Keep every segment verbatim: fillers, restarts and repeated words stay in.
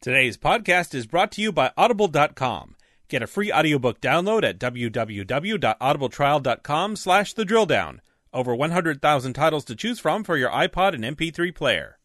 Today's podcast is brought to you by Audible dot com. Get a free audiobook download at www.audibletrial.com slash the drill down. Over one hundred thousand titles to choose from for your iPod and M P three player.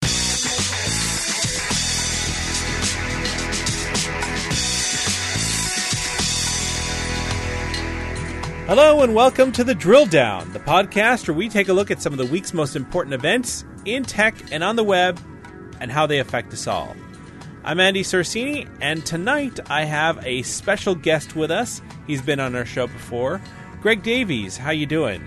Hello and welcome to The Drill Down, the podcast where we take a look at some of the week's most important events in tech and on the web and how they affect us all. I'm Andy Sorsini, and tonight I have a special guest with us. He's been on our show before. Greg Davies, how you doing?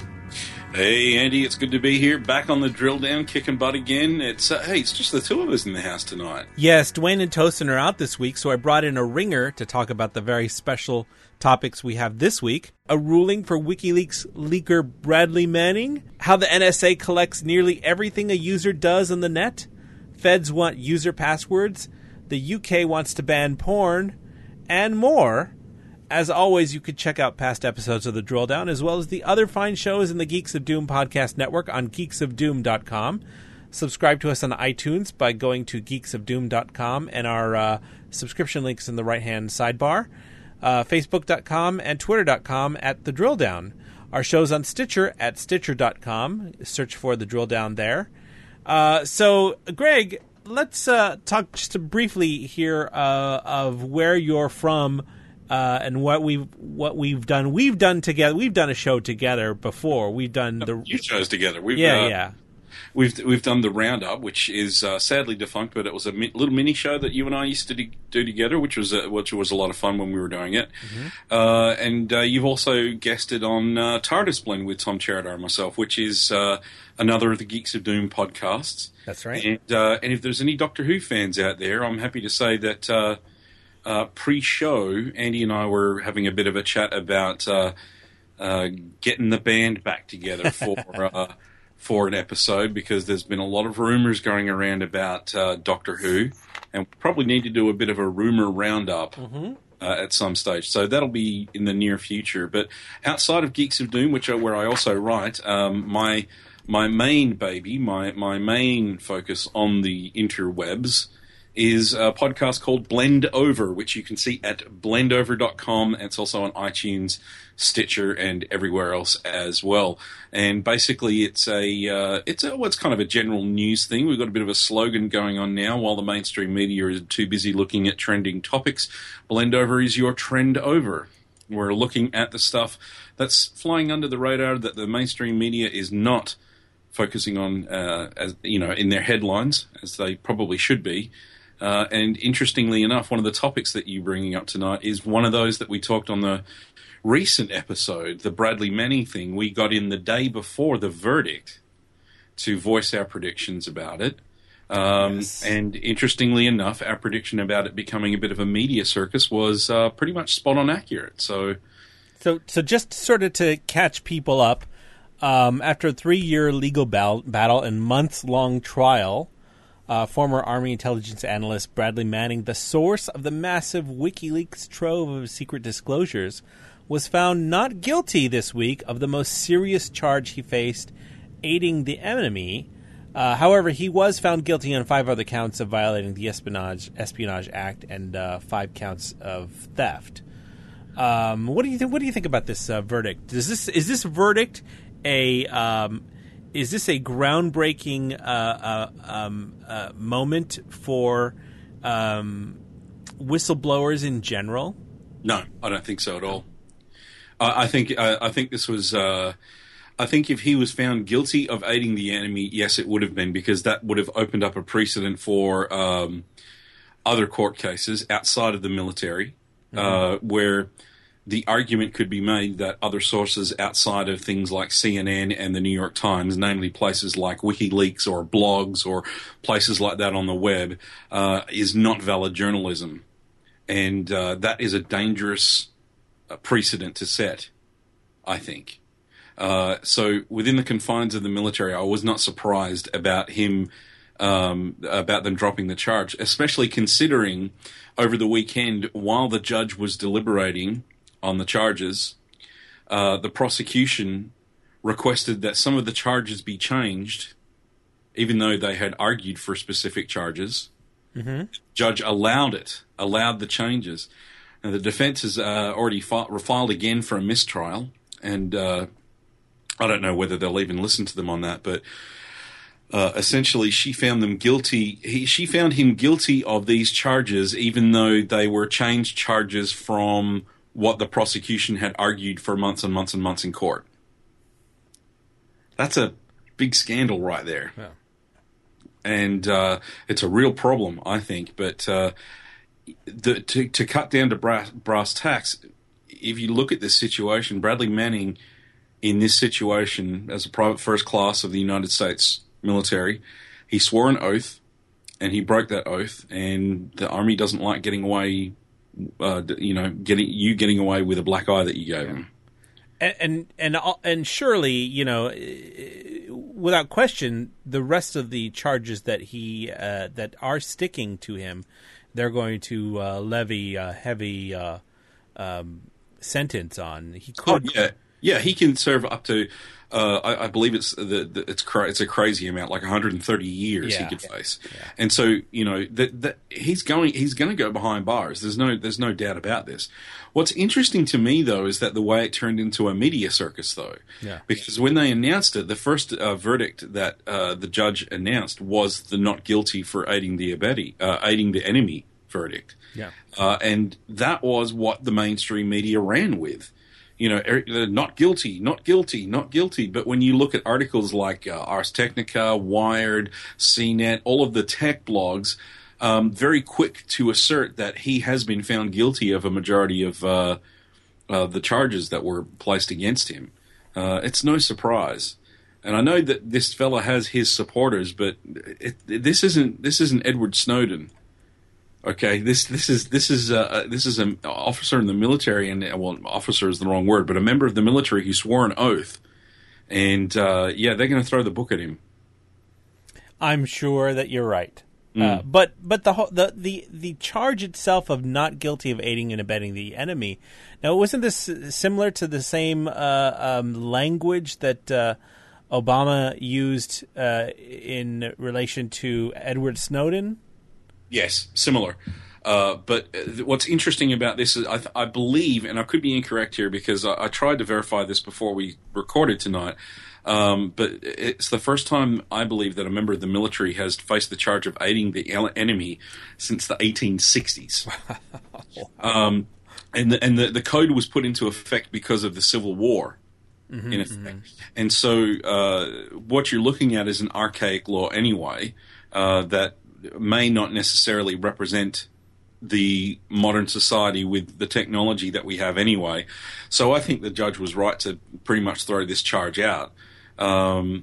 Hey, Andy, it's good to be here, back on The Drill Down, kicking butt again. It's uh, Hey, it's just the two of us in the house tonight. Yes, Dwayne and Tosin are out this week, so I brought in a ringer to talk about the very special topics we have this week. A ruling for WikiLeaks leaker Bradley Manning, how the N S A collects nearly everything a user does on the net, feds want user passwords, the U K wants to ban porn, and more. As always, you could check out past episodes of The Drill Down, as well as the other fine shows in the Geeks of Doom podcast network on geeks of doom dot com. Subscribe to us on iTunes by going to geeks of doom dot com, and our uh, subscription links in the right-hand sidebar. Uh, Facebook dot com and Twitter dot com at The Drill Down. Our show's on Stitcher at Stitcher dot com. Search for The Drill Down there. Uh, so, Greg, let's uh, talk just briefly here uh, of where you're from uh, and what we've what we've done. We've done together. We've done a show together before. We've done the you shows together. We've, yeah, uh, yeah. We've we've done the Roundup, which is uh, sadly defunct, but it was a mi- little mini show that you and I used to de- do together, which was a, which was a lot of fun when we were doing it. Mm-hmm. Uh, and uh, you've also guested on uh, TARDIS Blend with Tom Cheradar and myself, which is uh, another of the Geeks of Doom podcasts. That's right. And uh, and if there's any Doctor Who fans out there, I'm happy to say that uh, uh, pre-show, Andy and I were having a bit of a chat about uh, uh, getting the band back together for. uh, for an episode, because there's been a lot of rumors going around about uh, Doctor Who, and we probably need to do a bit of a rumor roundup mm-hmm. uh, at some stage. So that'll be in the near future. But outside of Geeks of Doom, which are where I also write, um, my my main baby, my my main focus on the interwebs is a podcast called Blend Over, which you can see at blend over dot com. It's also on iTunes, Stitcher, and everywhere else as well. And basically, it's a uh, it's a what's kind of a general news thing. We've got a bit of a slogan going on now. While the mainstream media is too busy looking at trending topics, Blend Over is your trend over. We're looking at the stuff that's flying under the radar that the mainstream media is not focusing on, uh, as you know, in their headlines, as they probably should be. Uh, and interestingly enough, one of the topics that you're bringing up tonight is one of those that we talked on the recent episode, the Bradley Manning thing. We got in the day before the verdict to voice our predictions about it. Um, yes. And interestingly enough, our prediction about it becoming a bit of a media circus was uh, pretty much spot on accurate. So, so, so just sort of to catch people up, um, after a three-year legal battle, battle and months-long trial, Uh, former Army intelligence analyst Bradley Manning, the source of the massive WikiLeaks trove of secret disclosures, was found not guilty this week of the most serious charge he faced, aiding the enemy. Uh, however, he was found guilty on five other counts of violating the Espionage Espionage Act and uh, five counts of theft. Um, what do you think? What do you think about this uh, verdict? Is this is this verdict a um, Is this a groundbreaking uh, uh, um, uh, moment for um, whistleblowers in general? No, I don't think so at all. I, I think I, I think this was. Uh, I think if he was found guilty of aiding the enemy, yes, it would have been, because that would have opened up a precedent for um, other court cases outside of the military, mm-hmm. uh, where the argument could be made that other sources outside of things like C N N and the New York Times, namely places like WikiLeaks or blogs or places like that on the web, uh, is not valid journalism. And uh, that is a dangerous uh, precedent to set, I think. Uh, so within the confines of the military, I was not surprised about him, um, about them dropping the charge, especially considering over the weekend, while the judge was deliberating on the charges, uh, the prosecution requested that some of the charges be changed, even though they had argued for specific charges. Mm-hmm. Judge allowed it, allowed the changes. And the defense has uh, already fi- refiled again for a mistrial, and uh, I don't know whether they'll even listen to them on that, but uh, essentially she found them guilty. He, she found him guilty of these charges, even though they were changed charges from what the prosecution had argued for months and months and months in court. That's a big scandal right there. Yeah. And uh, it's a real problem, I think. But uh, the, to, to cut down to brass, brass tacks, if you look at this situation, Bradley Manning, in this situation, as a private first class of the United States military, he swore an oath, and he broke that oath. And the Army doesn't like getting away, uh, you know, getting you getting away with a black eye that you gave him. And and and, and surely, you know, without question, the rest of the charges that he uh, that are sticking to him, they're going to uh, levy a heavy uh, um, sentence on. He could, oh, yeah, yeah, he can serve up to. Uh, I, I believe it's the, the it's cra- it's a crazy amount, like one hundred thirty years yeah. he could face, yeah. and so you know that that he's going he's going to go behind bars. There's no there's no doubt about this. What's interesting to me though is that the way it turned into a media circus, though, yeah. because when they announced it, the first uh, verdict that uh, the judge announced was the not guilty for aiding the abetting, uh, aiding the enemy verdict, yeah, uh, and that was what the mainstream media ran with. You know, not guilty, not guilty, not guilty. But when you look at articles like uh, Ars Technica, Wired, C net, all of the tech blogs, um, very quick to assert that he has been found guilty of a majority of uh, uh, the charges that were placed against him. Uh, it's no surprise. And I know that this fella has his supporters, but it, it, this isn't this isn't Edward Snowden. Okay, this this is this is uh, this is an officer in the military, and well, officer is the wrong word, but a member of the military who swore an oath, and uh, yeah, they're going to throw the book at him. I'm sure that you're right, mm. uh, but but the whole, the the the charge itself of not guilty of aiding and abetting the enemy. Now, wasn't this similar to the same uh, um, language that uh, Obama used uh, in relation to Edward Snowden? Yes, similar. Uh, but what's interesting about this is I, th- I believe, and I could be incorrect here because I, I tried to verify this before we recorded tonight, um, but it's the first time I believe that a member of the military has faced the charge of aiding the enemy since the eighteen sixties. um, and the, and the, the code was put into effect because of the Civil War. Mm-hmm, in effect. Mm-hmm. And so uh, what you're looking at is an archaic law anyway uh, that may not necessarily represent the modern society with the technology that we have anyway. So I think the judge was right to pretty much throw this charge out. Um,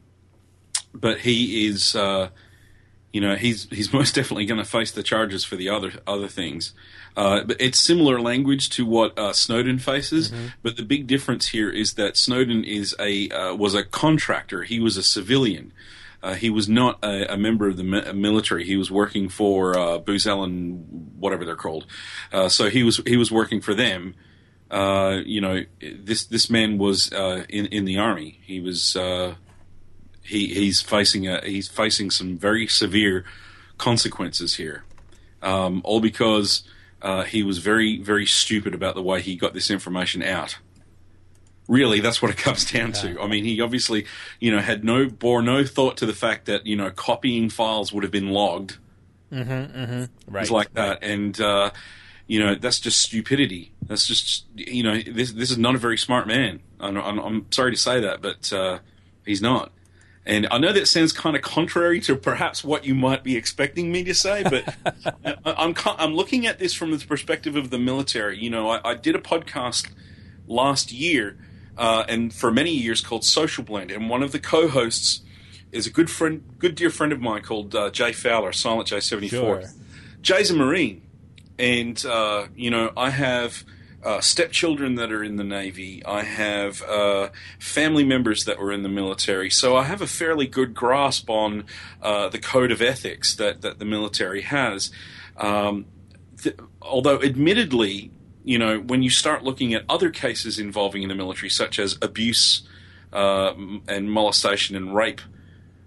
but he is, uh, you know, he's he's most definitely going to face the charges for the other other things. Uh, but it's similar language to what uh, Snowden faces. Mm-hmm. But the big difference here is that Snowden is a uh, was a contractor. He was a civilian. Uh, he was not a, a member of the mi- military. He was working for uh, Booz Allen, whatever they're called. Uh, so he was he was working for them. Uh, you know, this this man was uh, in in the army. He was uh, he he's facing a he's facing some very severe consequences here, um, all because uh, he was very very stupid about the way he got this information out. Really, that's what it comes down to. I mean, he obviously, you know, had no bore no thought to the fact that, you know, copying files would have been logged. Mm-hmm, mm-hmm. Right. Things like that. And, uh, you know, that's just stupidity. That's just, you know, this this is not a very smart man. I'm, I'm, I'm sorry to say that, but uh, he's not. And I know that sounds kind of contrary to perhaps what you might be expecting me to say, but I'm I'm looking at this from the perspective of the military. You know, I, I did a podcast last year. Uh, and for many years called Social Blend. And one of the co-hosts is a good friend, good dear friend of mine called uh, Jay Fowler, Silent J seventy-four. Sure. Jay's a Marine. And, uh, you know, I have uh, stepchildren that are in the Navy. I have uh, family members that were in the military. So I have a fairly good grasp on uh, the code of ethics that, that the military has. Um, th- although, admittedly, you know, when you start looking at other cases involving in the military, such as abuse uh, and molestation and rape,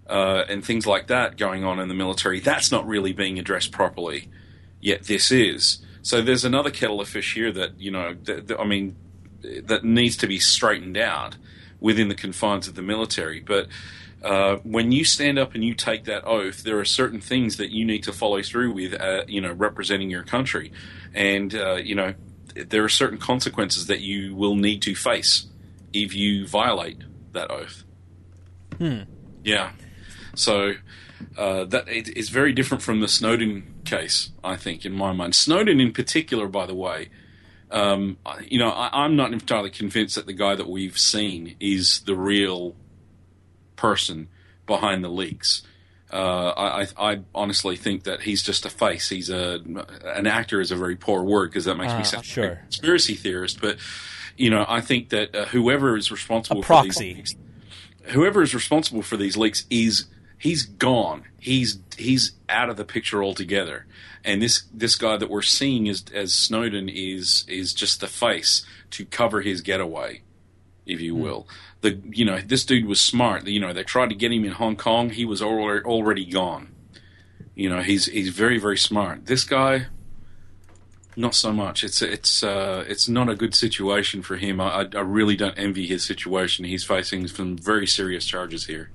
uh, and things like that going on in the military. That's not really being addressed properly, yet this is. So there's another kettle of fish here that, you know, th- th- I mean, that needs to be straightened out within the confines of the military. But uh, when you stand up and you take that oath, there are certain things that you need to follow through with, uh, you know, representing your country. And, uh, you know, there are certain consequences that you will need to face if you violate that oath. Hmm. Yeah. So uh, that it, it's very different from the Snowden case, I think, in my mind. Snowden in particular, by the way, um, you know, I, I'm not entirely convinced that the guy that we've seen is the real person behind the leaks. Uh, I, I honestly think that he's just a face. He's a an actor is a very poor word because that makes uh, me sound sure. like a conspiracy theorist. But you know, I think that uh, whoever is responsible a for proxy. these leaks, whoever is responsible for these leaks is he's gone. He's he's out of the picture altogether. And this this guy that we're seeing as as Snowden is is just the face to cover his getaway, if you will. Mm. The you know this dude was smart. You know they tried to get him in Hong Kong. He was already already gone. You know he's he's very very smart. This guy, not so much. It's it's uh, it's not a good situation for him. I, I really don't envy his situation. He's facing some very serious charges here.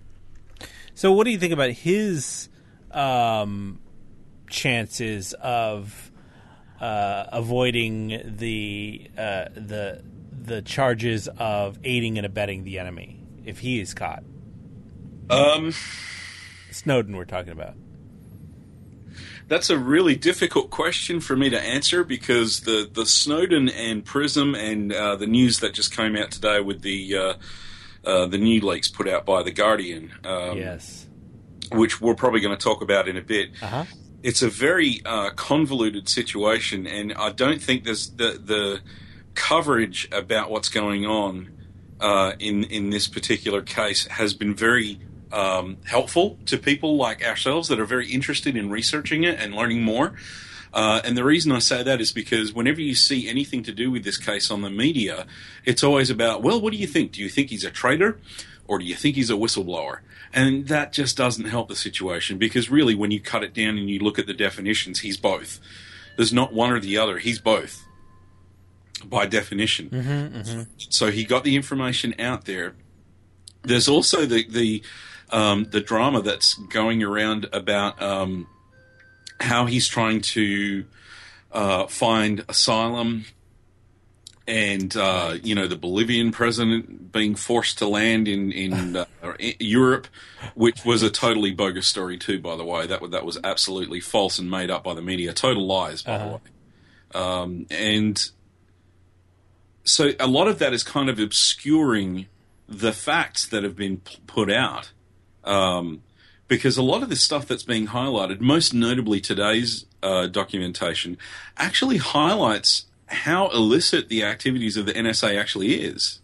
So what do you think about his um, chances of uh, avoiding the uh, the the charges of aiding and abetting the enemy if he is caught? Um, Snowden we're talking about. That's a really difficult question for me to answer because the, the Snowden and PRISM and uh, the news that just came out today with the uh, uh, the new leaks put out by The Guardian, um, yes, which we're probably going to talk about in a bit. Uh-huh. It's a very uh, convoluted situation, and I don't think there's the the coverage about what's going on uh, in in this particular case has been very um, helpful to people like ourselves that are very interested in researching it and learning more. Uh, and the reason I say that is because whenever you see anything to do with this case on the media, it's always about, well, what do you think? Do you think he's a traitor, or do you think he's a whistleblower? And that just doesn't help the situation because really when you cut it down and you look at the definitions, he's both. There's not one or the other. He's both. By definition. Mm-hmm, mm-hmm. So he got the information out there. There's also the the um, the drama that's going around about um, how he's trying to uh, find asylum, and uh, you know the Bolivian president being forced to land in in uh, Europe, which was a totally bogus story too. By the way, that that was absolutely false and made up by the media. Total lies, by uh-huh. the way, um, and. So a lot of that is kind of obscuring the facts that have been p- put out, um, because a lot of the stuff that's being highlighted, most notably today's uh, documentation, actually highlights how illicit the activities of the N S A actually is.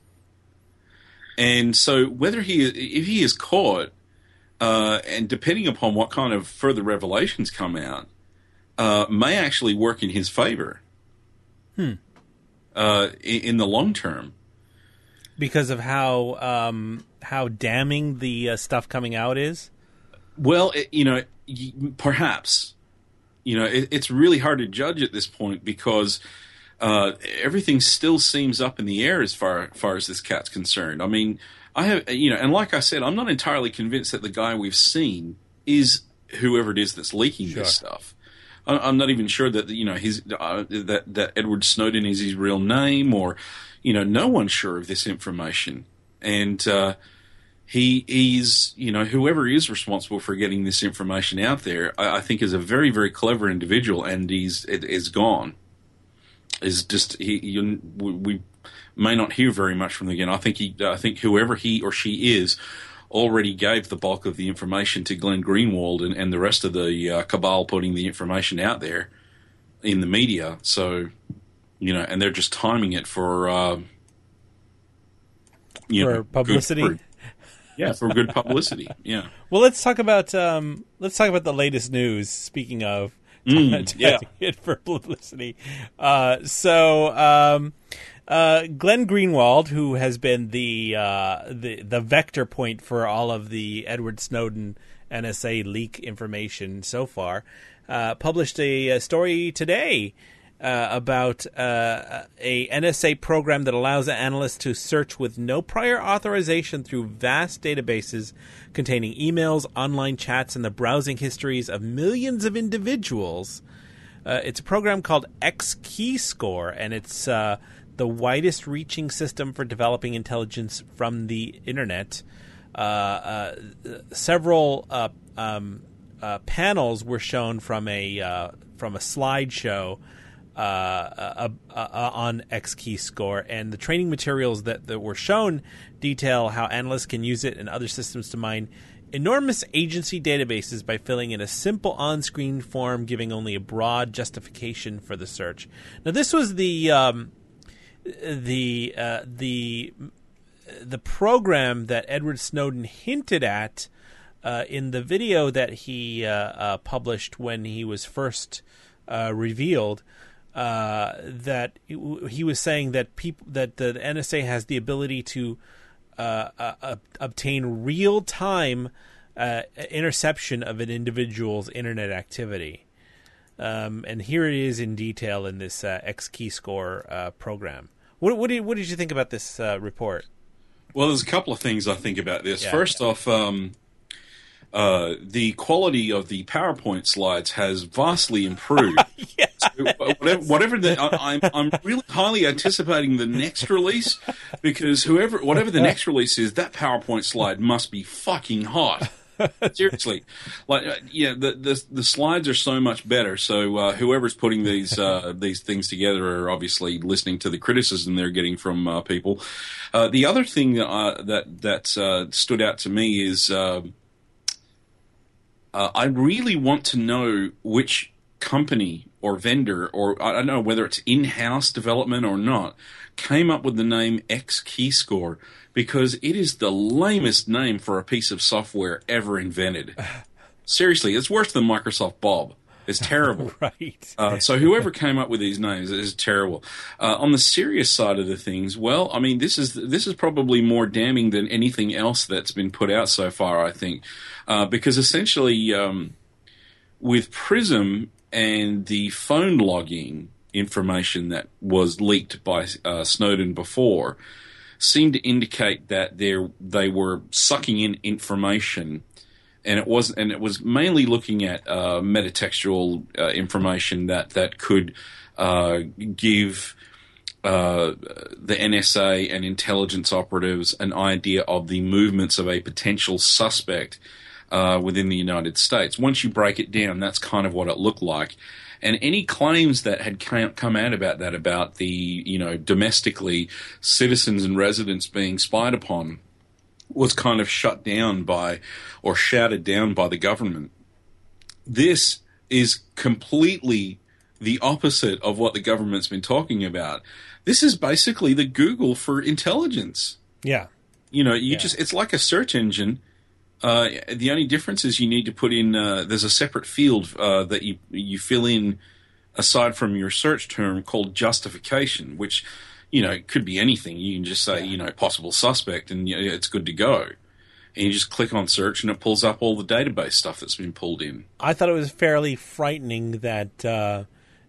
And so whether he, if he is caught, uh, and depending upon what kind of further revelations come out, uh, may actually work in his favor. Hmm. Uh, in, in the long term, because of how um, how damning the uh, stuff coming out is. Well, it, you know, perhaps, you know, it, it's really hard to judge at this point because uh, everything still seems up in the air as far far as this cat's concerned. I mean, I have, you know, and like I said, I'm not entirely convinced that the guy we've seen is whoever it is that's leaking sure. this stuff. I'm not even sure that you know his uh, that that Edward Snowden is his real name, or you know, no one's sure of this information, and uh, he is you know whoever is responsible for getting this information out there, I, I think is a very very clever individual, and he's it, is gone. Is just he you, we may not hear very much from him again. I think he I think whoever he or she is. Already gave the bulk of the information to Glenn Greenwald and, and the rest of the uh, cabal putting the information out there in the media. So, you know, and they're just timing it for, uh, you for know, publicity. Good, for, yeah, for good publicity. Yeah. Well, let's talk about um, let's talk about the latest news. Speaking of Mm, yeah. it for publicity. Uh, so um, uh, Glenn Greenwald, who has been the uh, the the vector point for all of the Edward Snowden N S A leak information so far, uh, published a, a story today uh, about uh, a N S A program that allows analysts to search with no prior authorization through vast databases containing emails, online chats, and the browsing histories of millions of individuals. Uh, it's a program called X-Keyscore, and it's uh, the widest-reaching system for developing intelligence from the internet. Uh, uh, several uh, um, uh, panels were shown from a uh, from a slideshow uh, uh, uh, on X-Keyscore, and the training materials that, that were shown detail how analysts can use it and other systems to mine enormous agency databases by filling in a simple on-screen form, giving only a broad justification for the search. Now, this was the um, the uh, the the program that Edward Snowden hinted at uh, in the video that he uh, uh, published when he was first uh, revealed. Uh, that he was saying that people that the N S A has the ability to uh, uh, obtain real-time uh, interception of an individual's internet activity. Um, and here it is in detail in this uh, X-Keyscore uh, program. What, what, did, what did you think about this uh, report? Well, there's a couple of things I think about this. Yeah. First off, um, uh, the quality of the PowerPoint slides has vastly improved. Yes. So whatever, whatever the, I, I'm, I'm really highly anticipating the next release, because whoever, whatever the next release is, that PowerPoint slide must be fucking hot. Seriously, like uh, yeah, the, the the slides are so much better. So uh, whoever's putting these uh, these things together are obviously listening to the criticism they're getting from uh, people. Uh, the other thing uh, that that uh, stood out to me is uh, uh, I really want to know which company or vendor, or I don't know whether it's in-house development or not, came up with the name X-Keyscore, because it is the lamest name for a piece of software ever invented. Seriously, it's worse than Microsoft Bob. It's terrible. Right. Uh, so whoever came up with these names is terrible. Uh, on the serious side of the things, well, I mean, this is this is probably more damning than anything else that's been put out so far, I think, uh, because essentially um, with Prism and the phone logging information that was leaked by uh, Snowden before seemed to indicate that they they were sucking in information, and it was and it was mainly looking at uh, metatextual uh, information that that could uh, give uh, the N S A and intelligence operatives an idea of the movements of a potential suspect uh, within the United States. Once you break it down, that's kind of what it looked like. And any claims that had come out about that, about the, you know, domestically citizens and residents being spied upon, was kind of shut down by, or shouted down by the government. This is completely the opposite of what the government's been talking about. This is basically the Google for intelligence. Yeah. You know, you yeah. just, it's like a search engine. Uh, the only difference is you need to put in, uh, there's a separate field uh, that you you fill in aside from your search term called justification, which, you know, could be anything. You can just say, you know, possible suspect, and you know, it's good to go. And you just click on search, and it pulls up all the database stuff that's been pulled in. I thought it was fairly frightening that uh,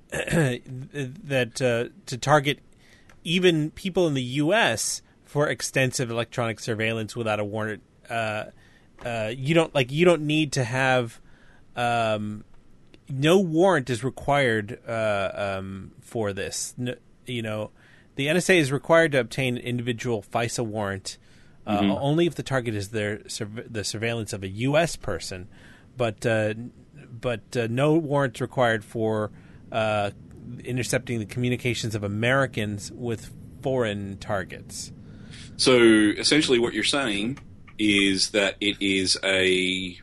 that uh, to target even people in the U S for extensive electronic surveillance without a warrant. Uh, Uh, you don't like. You don't need to have. Um, no warrant is required uh, um, for this. No, you know, the N S A is required to obtain an individual FISA warrant uh, mm-hmm. only if the target is their the surveillance of a U S person, but uh, but uh, no warrants required for uh, intercepting the communications of Americans with foreign targets. So essentially, what you're saying is that it is a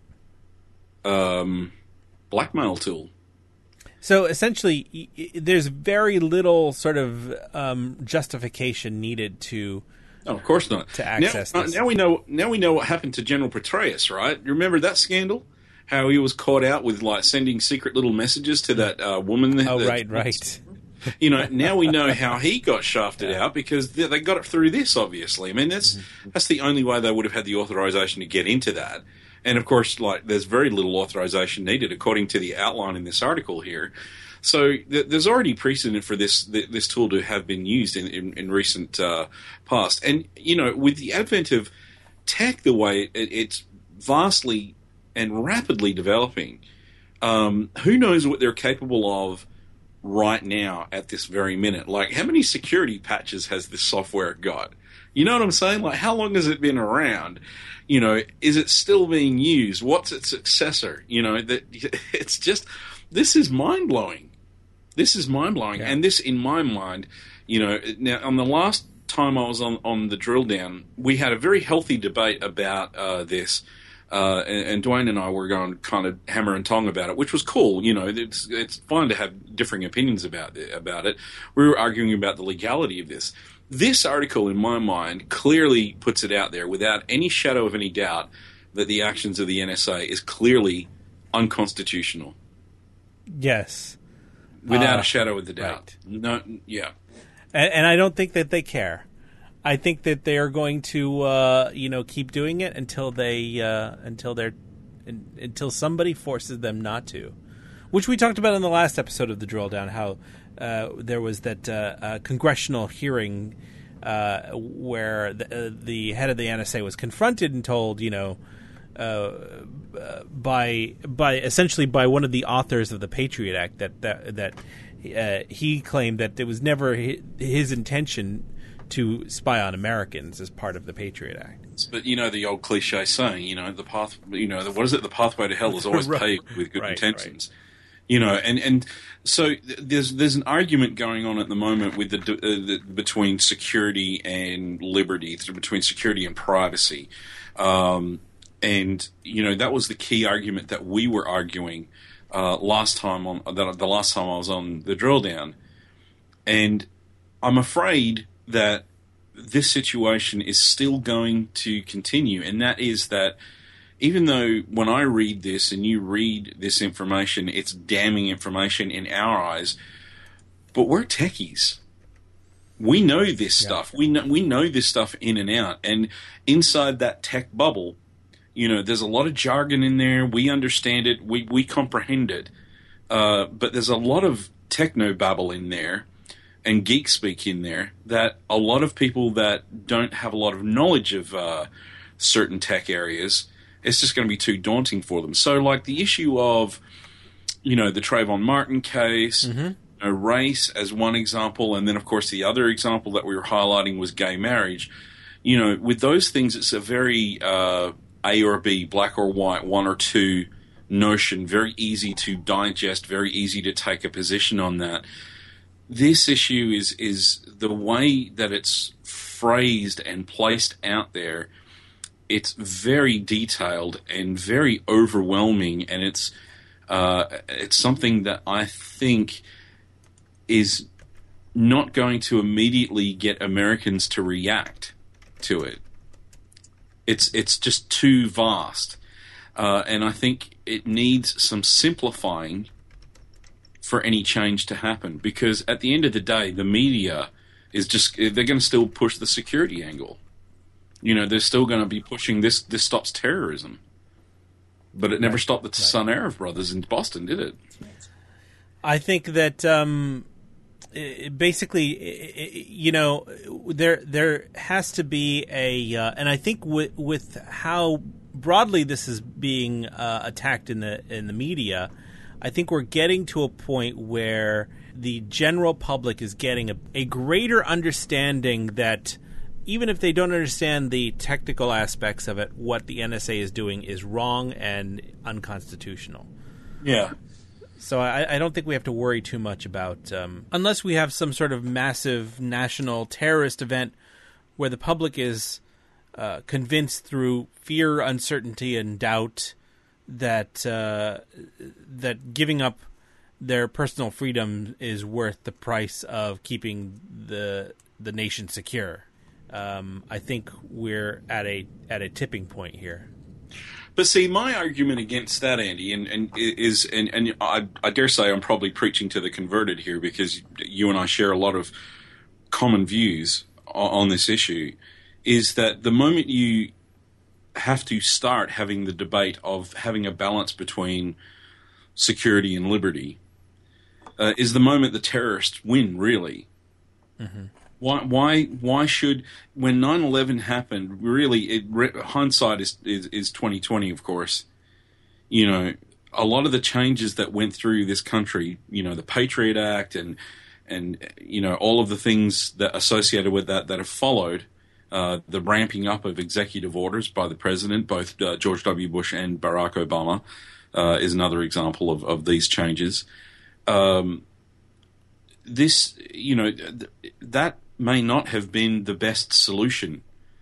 um, blackmail tool. So essentially, y- there's very little sort of um, justification needed to. Oh, of course not. To access now, this. Now we know. Now we know what happened to General Petraeus, right? You remember that scandal? how he was caught out with like sending secret little messages to that uh, woman. Oh, that, right, right. You know, now we know how he got shafted yeah. out because they, they got it through this, obviously. I mean, that's mm-hmm. that's the only way they would have had the authorization to get into that. And, of course, like there's very little authorization needed, according to the outline in this article here. So th- there's already precedent for this th- this tool to have been used in, in, in recent uh, past. And, you know, with the advent of tech, the way it, it's vastly and rapidly developing, um, who knows what they're capable of right now at this very minute. Like, how many security patches has this software got? You know what I'm saying? Like, how long has it been around? You know, is it still being used? What's its successor? You know, that it's just, this is mind-blowing. This is mind-blowing. Yeah. And this, in my mind, you know, now, on the last time I was on, on the drill down, we had a very healthy debate about uh, this. Uh, and, and Dwayne and I were going kind of hammer and tong about it, which was cool. You know, it's it's fine to have differing opinions about it, about it. We were arguing about the legality of this. This article, in my mind, clearly puts it out there without any shadow of any doubt that the actions of the N S A is clearly unconstitutional. Yes. Without uh, a shadow of the doubt. Right. No, yeah. And, and I don't think that they care. I think that they are going to, uh, you know, keep doing it until they, uh, until they're, in, until somebody forces them not to, which we talked about in the last episode of the Drill Down. How uh, there was that uh, uh, congressional hearing uh, where the, uh, the head of the N S A was confronted and told, you know, uh, uh, by by essentially by one of the authors of the Patriot Act that that that uh, he claimed that it was never his, his intention to spy on Americans as part of the Patriot Act. But you know the old cliche saying, you know, the path, you know, the, what is it? The pathway to hell is always right. paved with good right, intentions. Right. You know, and, and so there's there's an argument going on at the moment with the, uh, the between security and liberty, between security and privacy, um, and you know that was the key argument that we were arguing uh, last time on that the last time I was on the Drill Down, and I'm afraid that this situation is still going to continue, and that is that even though when I read this and you read this information, it's damning information in our eyes, but we're techies. We know this yeah. stuff. We know, we know this stuff in and out, and inside that tech bubble, you know, there's a lot of jargon in there. We understand it. We, we comprehend it. Uh, but there's a lot of techno-babble in there and geek speak in there that a lot of people that don't have a lot of knowledge of uh, certain tech areas, it's just going to be too daunting for them. So, like the issue of, you know, the Trayvon Martin case, mm-hmm. you know, race as one example, and then, of course, the other example that we were highlighting was gay marriage. You know, with those things, it's a very uh, A or B, black or white, one or two notion, very easy to digest, very easy to take a position on that. This issue is is the way that it's phrased and placed out there. It's very detailed and very overwhelming, and it's uh, it's something that I think is not going to immediately get Americans to react to it. It's it's just too vast, uh, and I think it needs some simplifying for any change to happen, because at the end of the day, the media is just, they're going to still push the security angle. You know, they're still going to be pushing this, this stops terrorism. But it never right. stopped the right. Sun Arif brothers in Boston, did it? I think that um, it, basically, it, you know, there there has to be a, uh, and I think with, with how broadly this is being uh, attacked in the in the media, I think we're getting to a point where the general public is getting a, a greater understanding that even if they don't understand the technical aspects of it, what the N S A is doing is wrong and unconstitutional. Yeah. So I, I don't think we have to worry too much about, um, unless we have some sort of massive national terrorist event where the public is uh, convinced through fear, uncertainty, and doubt that uh, that giving up their personal freedom is worth the price of keeping the the nation secure. Um, I think we're at a at a tipping point here. But see, my argument against that, Andy, and, and is, and, and I, I dare say I'm probably preaching to the converted here because you and I share a lot of common views on, on this issue, is that the moment you have to start having the debate of having a balance between security and liberty, uh, is the moment the terrorists win, really. Mm-hmm. Why, why, why should, when nine eleven happened, really, it, hindsight is, is, is twenty twenty, of course. You know, a lot of the changes that went through this country, you know, the Patriot Act and, and, you know, all of the things that associated with that, that have followed, uh, the ramping up of executive orders by the president, both uh, George W. Bush and Barack Obama, uh, is another example of, of these changes. Um, this, you know, th- that, may not have been the best solution,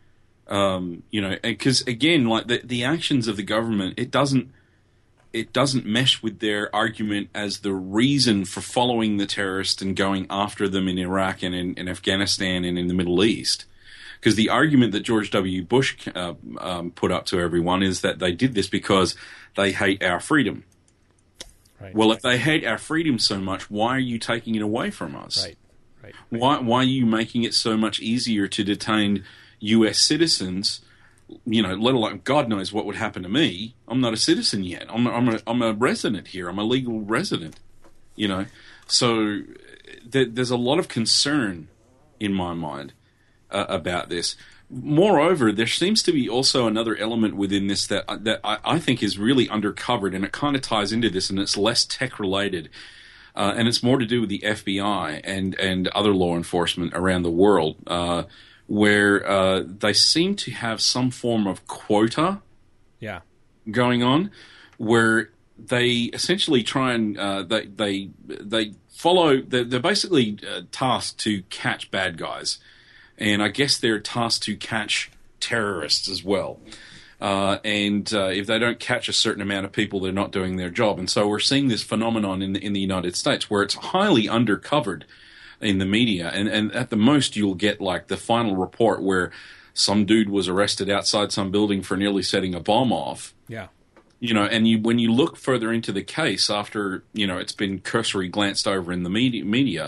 um, you know, because again, like the the actions of the government, it doesn't it doesn't mesh with their argument as the reason for following the terrorists and going after them in Iraq and in, in Afghanistan and in the Middle East. Because the argument that George W. Bush uh, um, put up to everyone is that they did this because they hate our freedom. Right. Well, if they hate our freedom so much, why are you taking it away from us? Right. Right. Why, why are you making it so much easier to detain U S citizens? You know, let alone God knows what would happen to me. I'm not a citizen yet. I'm a, I'm a, I'm a resident here. I'm a legal resident. You know, so th- there's a lot of concern in my mind uh, about this. Moreover, there seems to be also another element within this that that I, I think is really undercovered, and it kind of ties into this, and it's less tech related. Uh, and it's more to do with the F B I and, and other law enforcement around the world, uh, where uh, they seem to have some form of quota yeah. going on, where they essentially try and uh, they they they follow. They're, they're basically uh, tasked to catch bad guys, and I guess they're tasked to catch terrorists as well. Uh, and uh, if they don't catch a certain amount of people, they're not doing their job. And so we're seeing this phenomenon in the, in the United States where it's highly undercovered in the media. And, and at the most, you'll get like the final report where some dude was arrested outside some building for nearly setting a bomb off. Yeah. You know, and you, when you look further into the case after, you know, it's been cursory glanced over in the media, media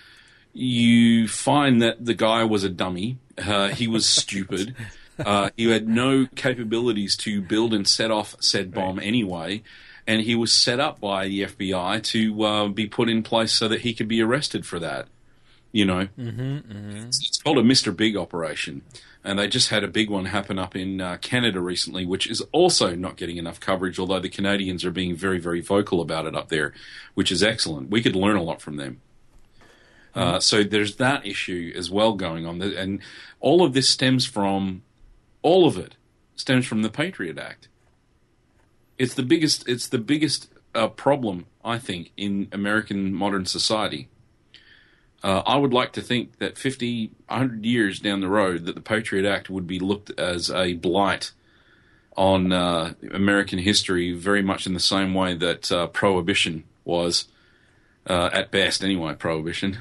you find that the guy was a dummy. Uh, he was stupid. Uh, he had no capabilities to build and set off said bomb right. anyway, and he was set up by the F B I to uh, be put in place so that he could be arrested for that. You know, mm-hmm, mm-hmm. It's, it's called a Mister Big operation, and they just had a big one happen up in uh, Canada recently, which is also not getting enough coverage, although the Canadians are being very, very vocal about it up there, which is excellent. We could learn a lot from them. Uh, so there's that issue as well going on, and all of this stems from All of it stems from the Patriot Act. It's the biggest. It's the biggest uh, problem, I think, in American modern society. Uh, I would like to think that fifty, one hundred years down the road, that the Patriot Act would be looked as a blight on uh, American history, very much in the same way that uh, Prohibition was, uh, at best, anyway. Prohibition.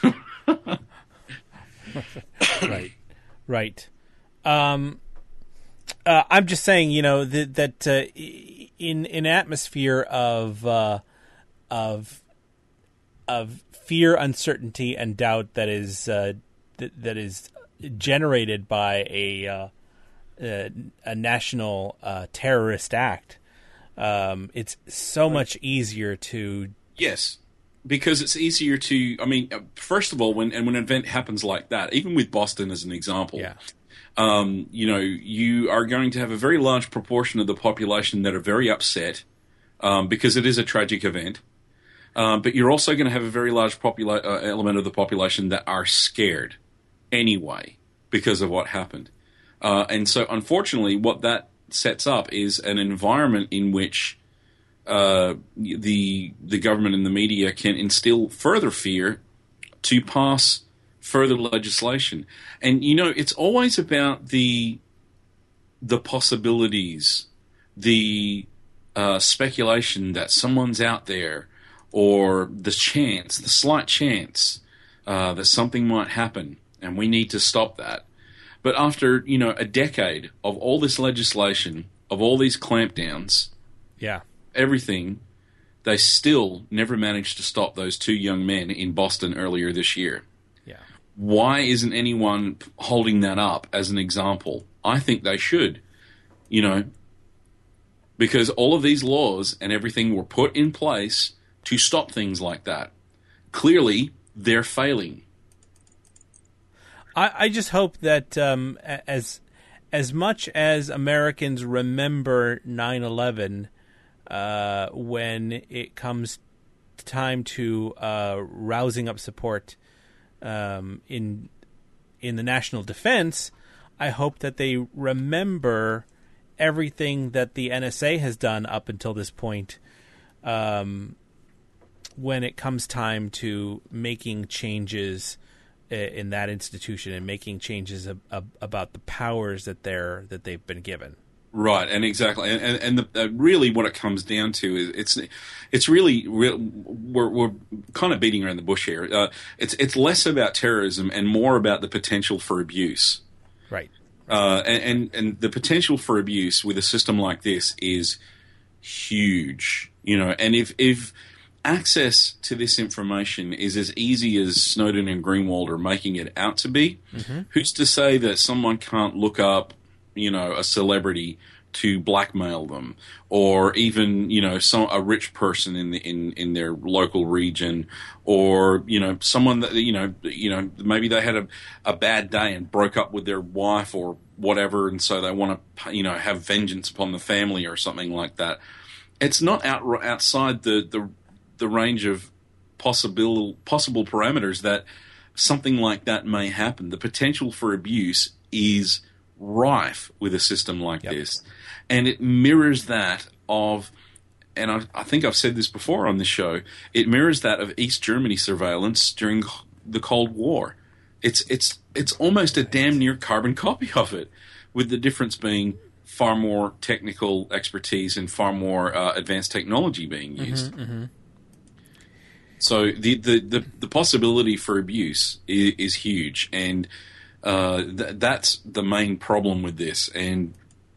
Right. Right. Um. Uh, I'm just saying, you know, that, that uh, in in an atmosphere of uh, of of fear, uncertainty, and doubt that is uh, that, that is generated by a uh, a, a national uh, terrorist act, um, it's so much easier to yes, because it's easier to. I mean, first of all, when and when an event happens like that, even with Boston as an example. Yeah. Um, you know, you are going to have a very large proportion of the population that are very upset um, because it is a tragic event. Um, but you're also going to have a very large popula- uh, element of the population that are scared anyway because of what happened. Uh, and so, unfortunately, what that sets up is an environment in which uh, the the government and the media can instill further fear to pass further legislation. And, you know, it's always about the the possibilities, the uh, speculation that someone's out there, or the chance, the slight chance uh, that something might happen, and we need to stop that. But after, you know, a decade of all this legislation of all these clampdowns, Yeah. everything, they still never managed to stop those two young men in Boston earlier this year. Yeah. Why isn't anyone holding that up as an example? I think they should, you know, because all of these laws and everything were put in place to stop things like that. Clearly, they're failing. I, I just hope that um, as as much as Americans remember nine eleven, uh, when it comes time to uh, rousing up support um, in in the national defense, I hope that they remember everything that the N S A has done up until this point. Um, when it comes time to making changes in that institution and making changes ab- ab- about the powers that they're that they've been given. Right, and exactly, and and, and the, uh, really, what it comes down to is it's it's really re- we're we're kind of beating around the bush here. Uh, it's it's less about terrorism and more about the potential for abuse. Right. Uh, and, and and the potential for abuse with a system like this is huge. You know, and if if access to this information is as easy as Snowden and Greenwald are making it out to be, mm-hmm. who's to say that someone can't look up, you know, a celebrity to blackmail them, or even, you know, some a rich person in the, in in their local region, or, you know, someone that, you know, you know, maybe they had a, a bad day and broke up with their wife or whatever, and so they want to, you know, have vengeance upon the family or something like that. It's not out outside the the the range of possible possible parameters that something like that may happen. The potential for abuse is rife with a system like yep. this, and it mirrors that of, and I, I think I've said this before on this show, it mirrors that of East Germany surveillance during the Cold War. It's it's it's almost a damn near carbon copy of it, with the difference being far more technical expertise and far more uh, advanced technology being used. Mm-hmm, mm-hmm. So the, the, the, the possibility for abuse is, is huge, and uh, th- that's the main problem with this. And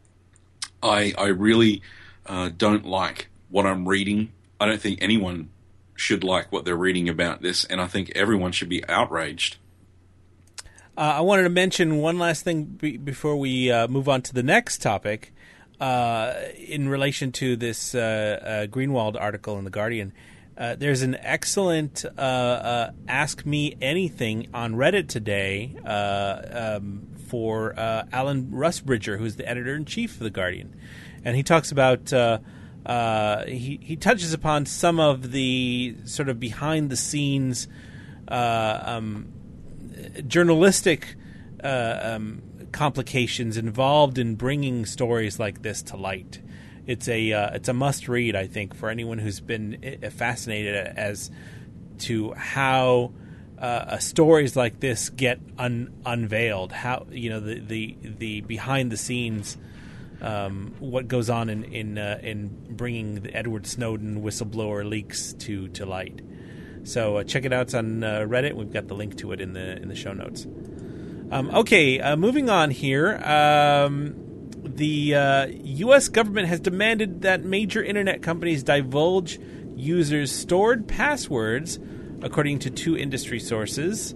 I I really uh, don't like what I'm reading. I don't think anyone should like what they're reading about this, and I think everyone should be outraged. Uh, I wanted to mention one last thing be- before we uh, move on to the next topic, uh, in relation to this uh, uh, Greenwald article in The Guardian. Uh, there's an excellent uh, uh, Ask Me Anything on Reddit today uh, um, for uh, Alan Rusbridger, who's the editor-in-chief of The Guardian. And he talks about, uh, uh, he, he touches upon some of the sort of behind-the-scenes uh, um, journalistic uh, um, complications involved in bringing stories like this to light. It's a uh, it's a must read, I think, for anyone who's been fascinated as to how uh, stories like this get un- unveiled. How, you know, the the, the behind the scenes, um, what goes on in in uh, in bringing the Edward Snowden whistleblower leaks to, to light. So uh, check it out. It's on uh, Reddit. We've got the link to it in the in the show notes. Um, okay, uh, moving on here. Um, The uh, U S government has demanded that major internet companies divulge users' stored passwords, according to two industry sources.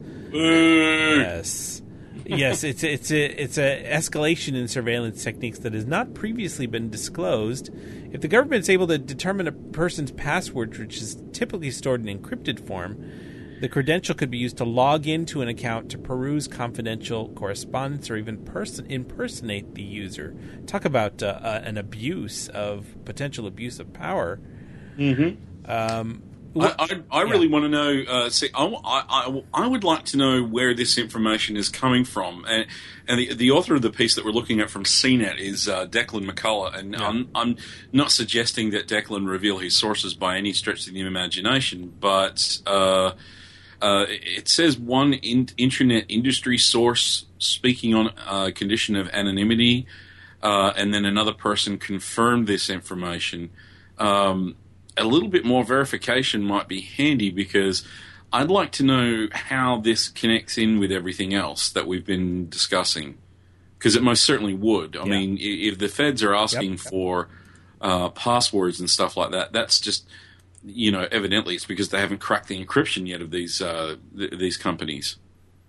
Yes, yes, it's it's a it's a escalation in surveillance techniques that has not previously been disclosed. If the government is able to determine a person's password, which is typically stored in encrypted form, the credential could be used to log into an account to peruse confidential correspondence or even person impersonate the user. Talk about uh, uh, an abuse of potential abuse of power. Mm-hmm. Um, I, I, I really yeah. want to know. Uh, see, I, I, I would like to know where this information is coming from, and and the the author of the piece that we're looking at from C net is uh, Declan McCullough, and yeah. I'm I'm not suggesting that Declan reveal his sources by any stretch of the imagination, but. Uh, Uh, it says one in, internet industry source speaking on a condition of anonymity, uh, and then another person confirmed this information. Um, a little bit more verification might be handy, because I'd like to know how this connects in with everything else that we've been discussing. because it most certainly would. I Yeah. mean, i- if the feds are asking Yep. for uh, passwords and stuff like that, that's just, you know, evidently it's because they haven't cracked the encryption yet of these uh, th- these companies.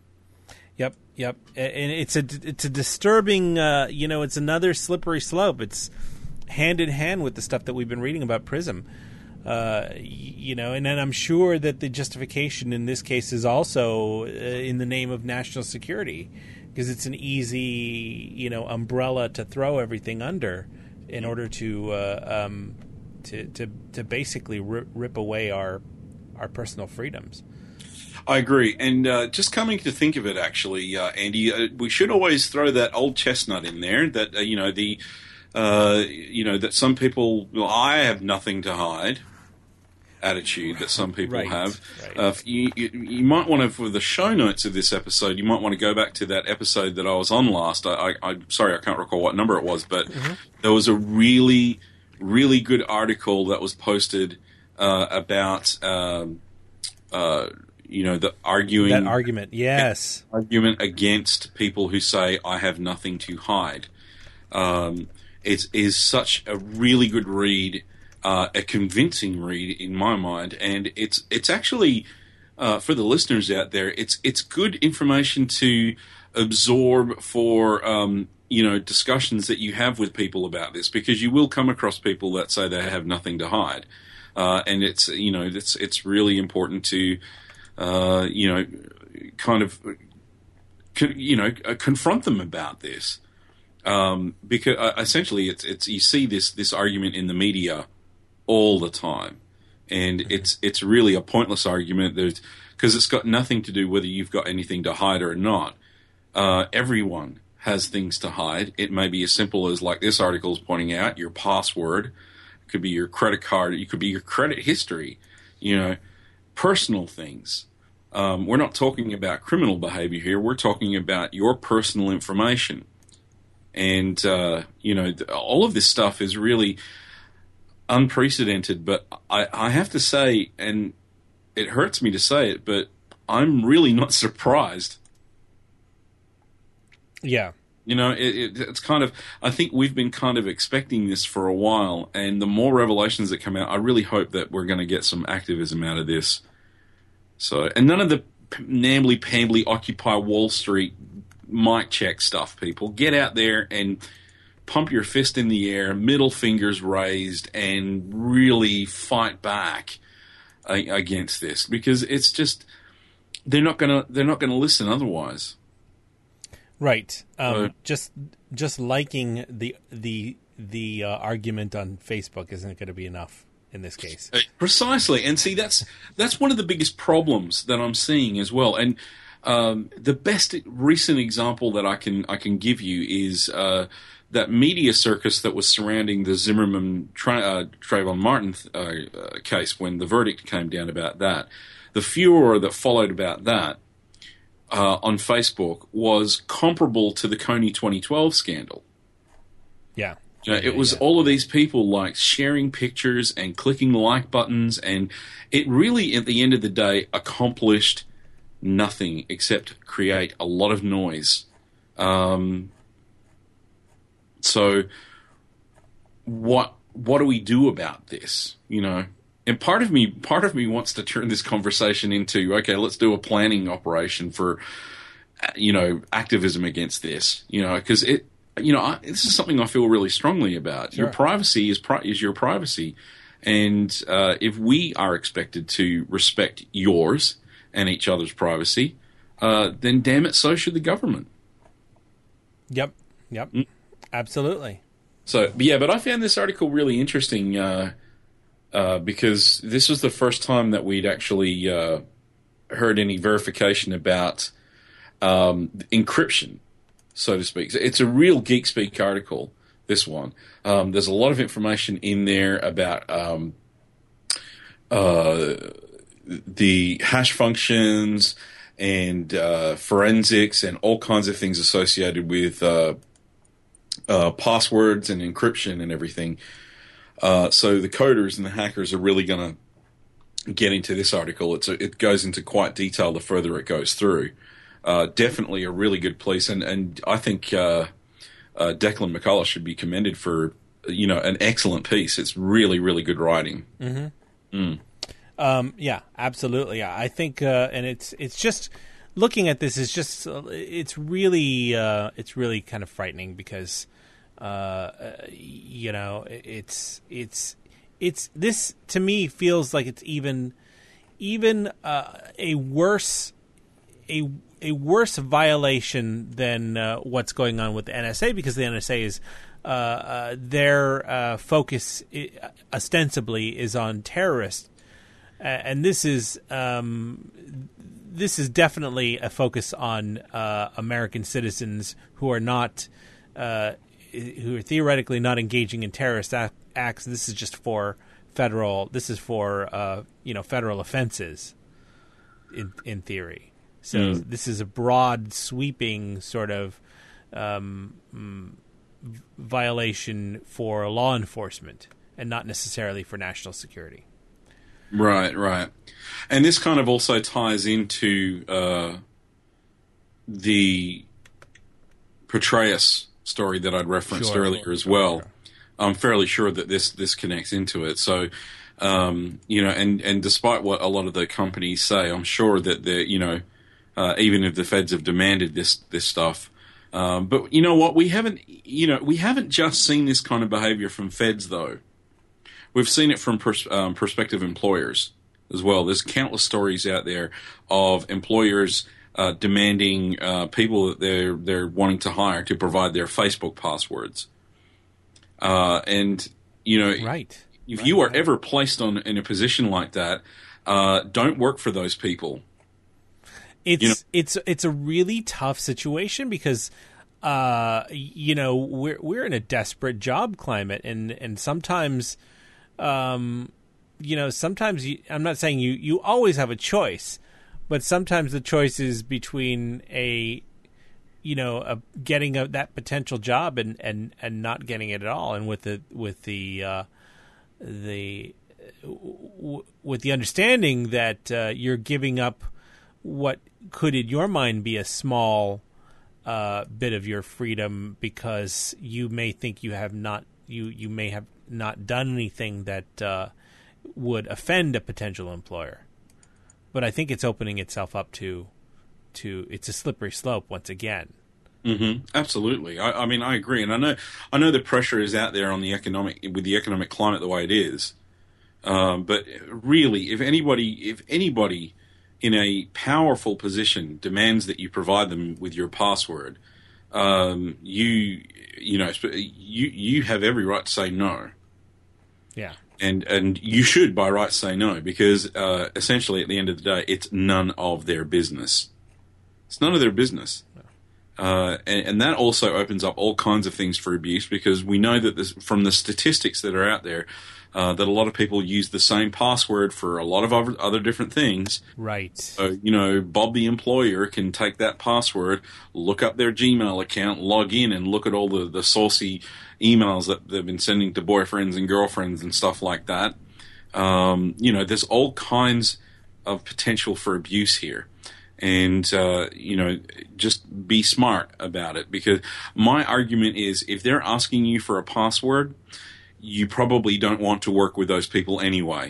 Yep, yep, A- and it's a it's a disturbing. Uh, you know, it's another slippery slope. It's hand in hand with the stuff that we've been reading about Prism. Uh, y- you know, and then I'm sure that the justification in this case is also uh, in the name of national security, because it's an easy, you know, umbrella to throw everything under in order to uh, um, to, to to basically rip, rip away our our personal freedoms. I agree, and uh, just coming to think of it, actually, uh, Andy, uh, we should always throw that old chestnut in there. That uh, you know the, uh, you know that some people, well, I have nothing to hide attitude that some people Right, have. right. Uh, you, you, you might want to, for the show notes of this episode, you might want to go back to that episode that I was on last. I, I, I'm sorry, I can't recall what number it was, but Mm-hmm. there was a really, really good article that was posted uh, about. Um, uh, you know, the arguing That argument, yes. argument against people who say I have nothing to hide. Um, it is such a really good read, uh, a convincing read in my mind, and it's it's actually uh, for the listeners out there, it's it's good information to absorb for um, you know discussions that you have with people about this, because you will come across people that say they have nothing to hide, uh, and it's you know it's it's really important to. Uh, you know, kind of, you know, confront them about this, um, because uh, essentially, it's it's you see this this argument in the media all the time, and mm-hmm. it's it's really a pointless argument. There's because it's got nothing to do whether you've got anything to hide or not. Uh, everyone has things to hide. It may be as simple as, like this article is pointing out, your password. It could be your credit card. It could be your credit history. You know. Personal things. Um, we're not talking about criminal behavior here. We're talking about your personal information. And, uh, you know, th- all of this stuff is really unprecedented. But I, I have to say, and it hurts me to say it, but I'm really not surprised. Yeah. You know, it, it, it's kind of, I think we've been kind of expecting this for a while, and the more revelations that come out, I really hope that we're going to get some activism out of this. So, and none of the nambly pambly Occupy Wall Street mic check stuff, people. Get out there and pump your fist in the air, middle fingers raised, and really fight back uh, against this, because it's just, they're not going to, they're not going to listen otherwise. Right. Um, Uh, just just liking the the the uh, argument on Facebook isn't going to be enough in this case. Precisely, and see that's that's one of the biggest problems that I'm seeing as well. And um, the best recent example that I can I can give you is uh, that media circus that was surrounding the Zimmerman tra- uh, Trayvon Martin uh, uh, case when the verdict came down about that. The furor that followed about that. Uh, on Facebook was comparable to the Coney twenty twelve scandal. Yeah. You know, yeah it was yeah. all of these people like sharing pictures and clicking like buttons, and it really, at the end of the day, accomplished nothing except create a lot of noise. Um, so, what what do we do about this? You know. And part of me, part of me wants to turn this conversation into, okay, let's do a planning operation for, you know, activism against this, you know, because it, you know, I, this is something I feel really strongly about. Sure. Your privacy is pri- is your privacy, and uh, if we are expected to respect yours and each other's privacy, uh, then damn it, so should the government. Yep. Yep. Mm. Absolutely. So, yeah, but I found this article really interesting. Uh, Uh, because this was the first time that we'd actually uh, heard any verification about um, encryption, so to speak. It's a real geek speak article, this one. Um, there's a lot of information in there about um, uh, the hash functions and uh, forensics and all kinds of things associated with uh, uh, passwords and encryption and everything. Uh, so the coders and the hackers are really going to get into this article. It's a, it goes into quite detail the further it goes through. Uh, definitely a really good piece, and and I think uh, uh, Declan McCullough should be commended for, you know, an excellent piece. It's really, really good writing. Mm-hmm. Mm. Um, yeah, absolutely. I think, uh, and it's it's just looking at this is just it's really uh, it's really kind of frightening because uh, you know it's it's it's this to me feels like it's even even uh, a worse a a worse violation than uh, what's going on with the N S A, because the N S A is uh, uh, their uh, focus I- ostensibly is on terrorists. Uh, and this is um, this is definitely a focus on uh, American citizens who are not uh, who are theoretically not engaging in terrorist ac- acts. This is just for federal. This is for uh, you know federal offenses, in in theory. So mm. this is a broad, sweeping sort of um, violation for law enforcement, and not necessarily for national security. Right, right. And this kind of also ties into uh, the Petraeus story that I'd referenced Sure. earlier as well. I'm fairly sure that this, this connects into it. So, um, you know, and, and despite what a lot of the companies say, I'm sure that they're, you know, uh, even if the feds have demanded this, this stuff. Um, but you know what? We haven't, you know, we haven't just seen this kind of behavior from feds, though. We've seen it from pers- um, prospective employers as well. There's countless stories out there of employers uh, demanding uh, people that they're they're wanting to hire to provide their Facebook passwords. Uh, and you know, right. if right, you are right. ever placed on in a position like that, uh, don't work for those people. It's you know? it's it's a really tough situation because. Uh, you know, we're we're in a desperate job climate, and and sometimes. Um, you know, sometimes you, I'm not saying you, you always have a choice, but sometimes the choice is between a, you know, a, getting a, that potential job and, and, and not getting it at all. And with the, with the, uh, the, w- with the understanding that, uh, you're giving up what could in your mind be a small, uh, bit of your freedom because you may think you have not, you, you may have, not done anything that uh, would offend a potential employer, but I think it's opening itself up to, to it's a slippery slope once again. Mm-hmm. Absolutely, I, I mean, I agree, and I know, I know the pressure is out there on the economic with the economic climate the way it is. Um, but really, if anybody, if anybody in a powerful position demands that you provide them with your password, um, you, you know, you you have every right to say no. Yeah, and and you should by right say no, because uh, essentially at the end of the day, it's none of their business. It's none of their business, uh, and, and that also opens up all kinds of things for abuse, because we know that this, from the statistics that are out there, uh, that a lot of people use the same password for a lot of other, other different things. Right. So, you know, Bob the employer can take that password, look up their Gmail account, log in, and look at all the, the saucy emails that they've been sending to boyfriends and girlfriends and stuff like that. Um, you know, there's all kinds of potential for abuse here. And, uh, you know, just be smart about it, because my argument is if they're asking you for a password, you probably don't want to work with those people anyway.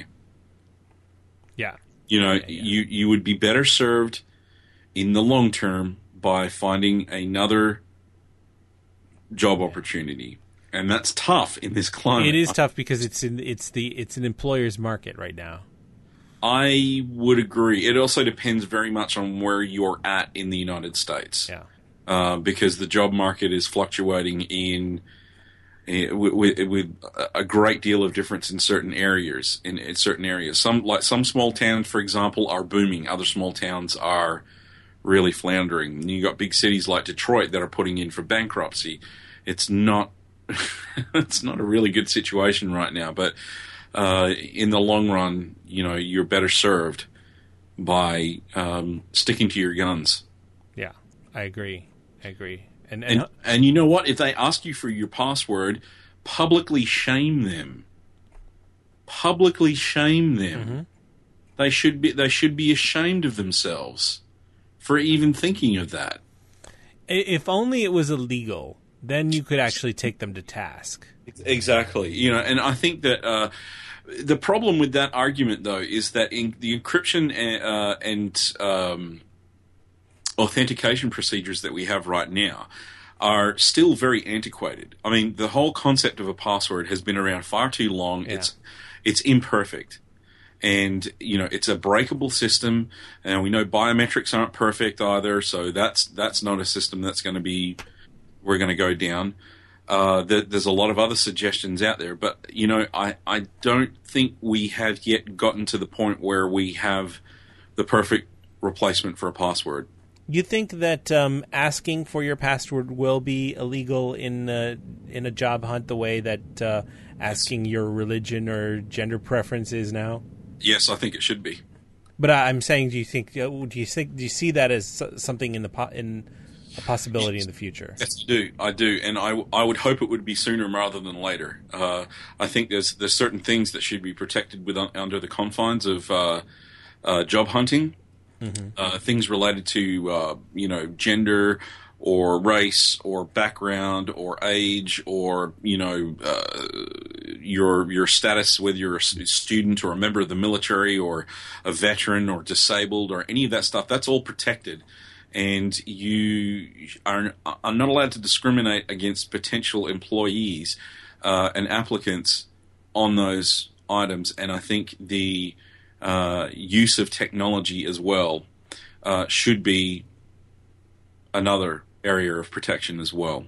Yeah. You know, yeah, yeah. you, you would be better served in the long term by finding another job opportunity. And that's tough in this climate. It is tough because it's in it's the it's an employer's market right now. I would agree. It also depends very much on where you're at in the United States. Yeah. Uh, because the job market is fluctuating in, in with, with a great deal of difference in certain areas. In, in certain areas, some like some small towns, for example, are booming. Other small towns are really floundering. And you got big cities like Detroit that are putting in for bankruptcy. It's not. It's not a really good situation right now, but uh, in the long run, you know, you're better served by um, sticking to your guns. Yeah, I agree. I agree. And and, and and you know what? If they ask you for your password, publicly shame them. Publicly shame them. Mm-hmm. They should be. They should be ashamed of themselves for even thinking of that. If only it was illegal. Then you could actually take them to task. Exactly. You know, and I think that uh, the problem with that argument, though, is that in the encryption and, uh, and um, authentication procedures that we have right now are still very antiquated. I mean, the whole concept of a password has been around far too long. Yeah. It's it's imperfect. And, you know, it's a breakable system, and we know biometrics aren't perfect either, so that's that's not a system that's going to be, we're going to go down. Uh, there, there's a lot of other suggestions out there, but, you know, I, I don't think we have yet gotten to the point where we have the perfect replacement for a password. You think that um, asking for your password will be illegal in uh, in a job hunt the way that uh, asking your religion or gender preference is now? Yes, I think it should be. But I'm saying, do you think? Uh, do you think? Do you see that as something in the po- in a possibility yes. in the future? Yes, I do. I do, and I, I would hope it would be sooner rather than later. Uh, I think there's there's certain things that should be protected with under the confines of uh, uh, job hunting. Mm-hmm. Uh, things related to uh, you know gender or race or background or age or you know uh, your your status, whether you're a student or a member of the military or a veteran or disabled or any of that stuff. That's all protected, and you are, are not allowed to discriminate against potential employees uh, and applicants on those items. And I think the Uh, use of technology as well uh, should be another area of protection as well.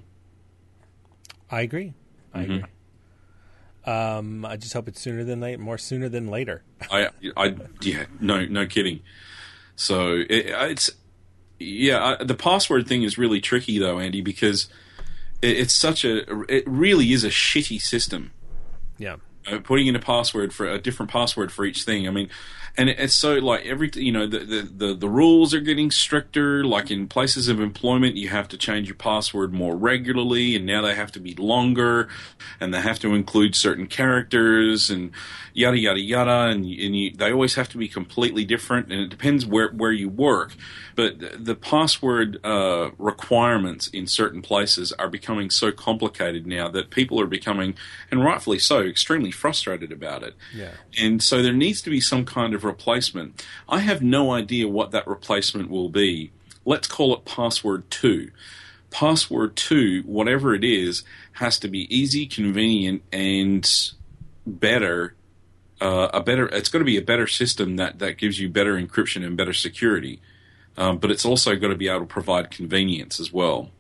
I agree. I mm-hmm. agree. Um, I just hope it's sooner than late, more sooner than later. I, I, yeah, no, no kidding. So it, it's, yeah, I, the password thing is really tricky though, Andy, because it, it's such a, it really is a shitty system. Yeah. Uh, putting in a password for a different password for each thing. I mean, and it's so like every, you know, the, the, the, the rules are getting stricter. Like in places of employment, you have to change your password more regularly, and now they have to be longer, and they have to include certain characters and yada yada yada, and, and you, they always have to be completely different. And it depends where where you work, but the password uh, requirements in certain places are becoming so complicated now that people are becoming, and rightfully so, extremely frustrated about it. Yeah. And so there needs to be some kind of replacement. I have no idea what that replacement will be. Let's call it password two. Password two, whatever it is, has to be easy, convenient, and better. Uh, a better. It's got to be a better system that, that gives you better encryption and better security. Um, but it's also got to be able to provide convenience as well.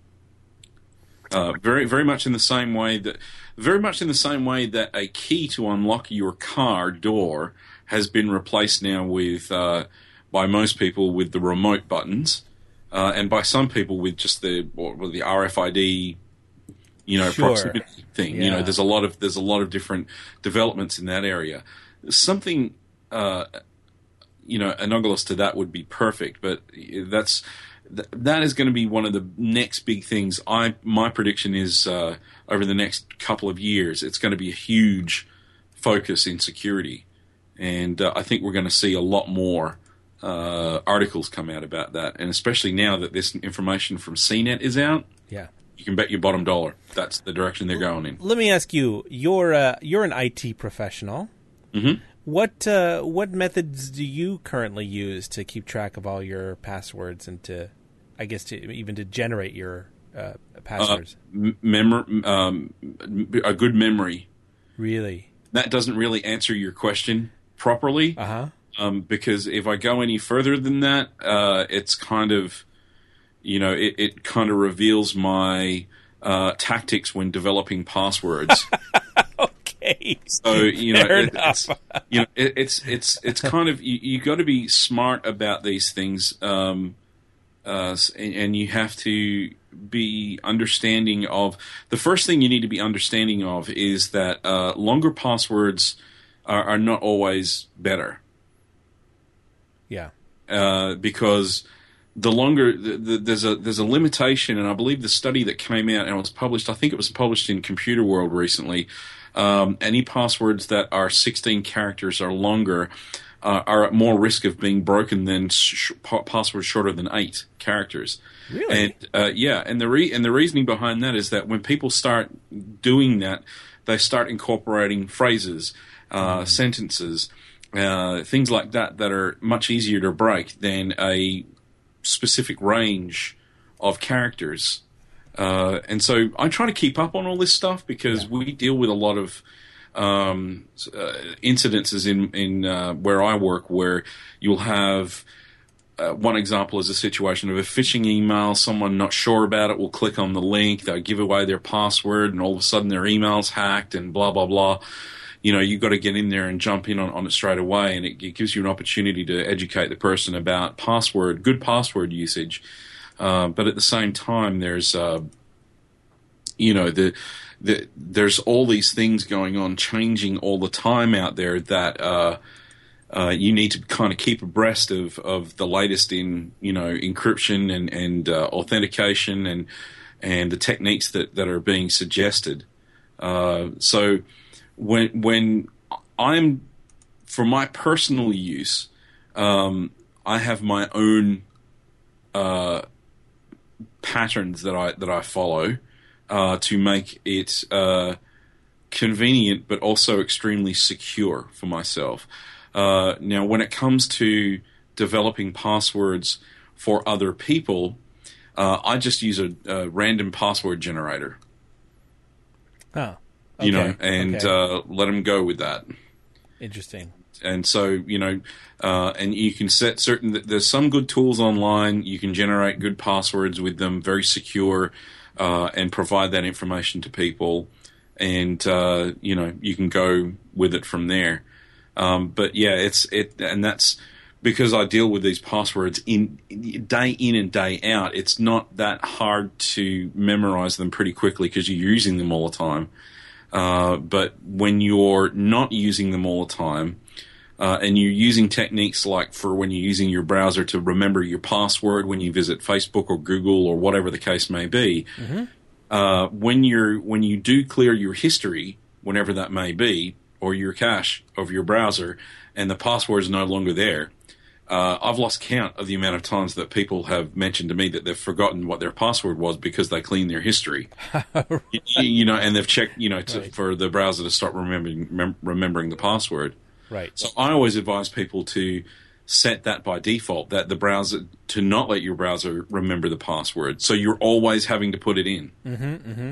Uh, very, very much in the same way that, very much in the same way that a key to unlock your car door has been replaced now with, uh, by most people, with the remote buttons, uh, and by some people with just the or, with the R F I D, you know, sure. proximity thing. Yeah. You know, there's a lot of there's a lot of different developments in that area. Something, uh, you know, analogous to that would be perfect, but that's. That is going to be one of the next big things. I my prediction is uh, over the next couple of years, it's going to be a huge focus in security, and uh, I think we're going to see a lot more uh, articles come out about that. And especially now that this information from C net is out, yeah, you can bet your bottom dollar that's the direction they're going in. Let me ask you: you're uh, you're an I T professional. Mm-hmm. What uh, what methods do you currently use to keep track of all your passwords and to, I guess, to even to generate your uh, passwords? Uh, mem- um, a good memory. Really? That doesn't really answer your question properly. Uh-huh. Um, because if I go any further than that, uh, it's kind of, you know, it, it kind of reveals my uh, tactics when developing passwords. Okay. So you know, it, it's you know, it, it's it's it's kind of you, you got to be smart about these things, um, uh, and, and you have to be understanding of. The first thing you need to be understanding of is that uh, longer passwords are, are not always better. Yeah. Uh, because the longer the, the, there's a there's a limitation, and I believe the study that came out and it was published, I think it was published in Computer World recently. Um, any passwords that are sixteen characters or longer uh, are at more risk of being broken than sh- passwords shorter than eight characters. Really? And uh, yeah, and the re- and the reasoning behind that is that when people start doing that, they start incorporating phrases, uh, mm. sentences, uh, things like that that are much easier to break than a specific range of characters. Uh, and so I try to keep up on all this stuff because yeah. we deal with a lot of um, uh, incidences in in uh, where I work where you'll have. Uh, one example is a situation of a phishing email. Someone not sure about it will click on the link. They'll give away their password, and all of a sudden their email's hacked, and blah blah blah. You know, you've got to get in there and jump in on, on it straight away, and it, it gives you an opportunity to educate the person about password, good password usage. Uh, but at the same time, there's uh, you know the the there's all these things going on, changing all the time out there that. Uh, Uh, you need to kind of keep abreast of, of the latest in, you know, encryption and, and uh, authentication and and the techniques that, that are being suggested. Uh, so when when I'm, for my personal use, um, I have my own uh, patterns that I that I follow uh, to make it uh, convenient but also extremely secure for myself. Uh, now, when it comes to developing passwords for other people, uh, I just use a, a random password generator. Oh, okay. You know, and okay. uh, let them go with that. Interesting. And so, you know, uh, and you can set certain. There's some good tools online. You can generate good passwords with them, very secure, uh, and provide that information to people. And uh, you know, you can go with it from there. Um, but yeah, it's it, and that's because I deal with these passwords in day in and day out. It's not that hard to memorize them pretty quickly because you're using them all the time. Uh, but when you're not using them all the time, uh, and you're using techniques like for when you're using your browser to remember your password when you visit Facebook or Google or whatever the case may be, mm-hmm. uh, when you're when you do clear your history, whenever that may be, or your cache of your browser, and the password is no longer there. Uh, I've lost count of the amount of times that people have mentioned to me that they've forgotten what their password was because they cleaned their history. Right. you, you know, and they've checked, you know, to, right. for the browser to start remembering mem- remembering the password. Right. So I always advise people to set that by default, that the browser to not let your browser remember the password. So you're always having to put it in. Mm-hmm. Mm-hmm.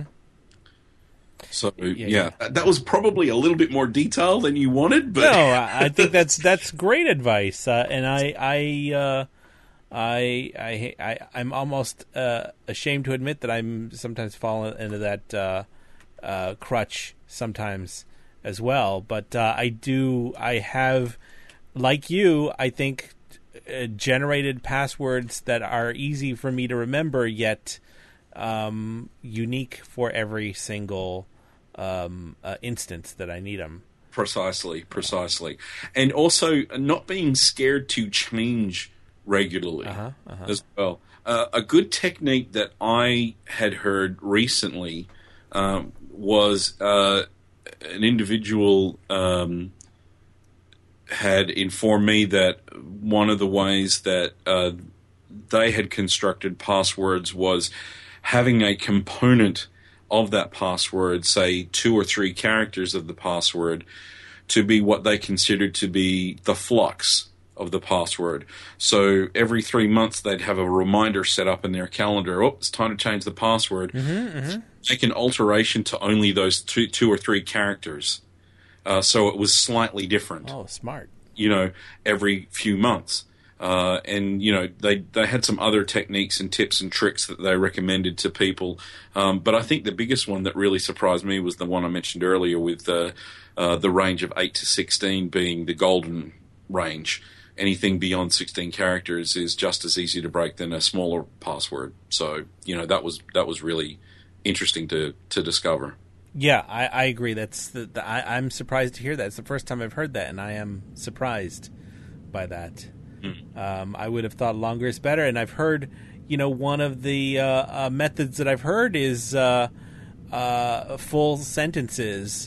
So yeah, yeah, yeah, that was probably a little bit more detail than you wanted, but no, I think that's that's great advice, uh, and I I, uh, I I I I'm almost uh, ashamed to admit that I'm sometimes falling into that uh, uh, crutch sometimes as well. But uh, I do I have, like you, I think uh, generated passwords that are easy for me to remember yet. Um, unique for every single um, uh, instance that I need them. Precisely, precisely. And also not being scared to change regularly uh-huh, uh-huh. as well. Uh, a good technique that I had heard recently um, was uh, an individual um, had informed me that one of the ways that uh, they had constructed passwords was having a component of that password, say two or three characters of the password, to be what they considered to be the flux of the password. So every three months they'd have a reminder set up in their calendar, oh, it's time to change the password. Mm-hmm, mm-hmm. Make an alteration to only those two, two or three characters. Uh, so it was slightly different. Oh, smart. You know, every few months. Uh, and, you know, they, they had some other techniques and tips and tricks that they recommended to people. Um, but I think the biggest one that really surprised me was the one I mentioned earlier with uh, uh, the range of eight to sixteen being the golden range. Anything beyond sixteen characters is just as easy to break than a smaller password. So, you know, that was that was really interesting to, to discover. Yeah, I, I agree. That's the, the I, I'm surprised to hear that. It's the first time I've heard that, and I am surprised by that. Mm. Um, I would have thought longer is better, and I've heard, you know, one of the uh, uh, methods that I've heard is uh, uh, full sentences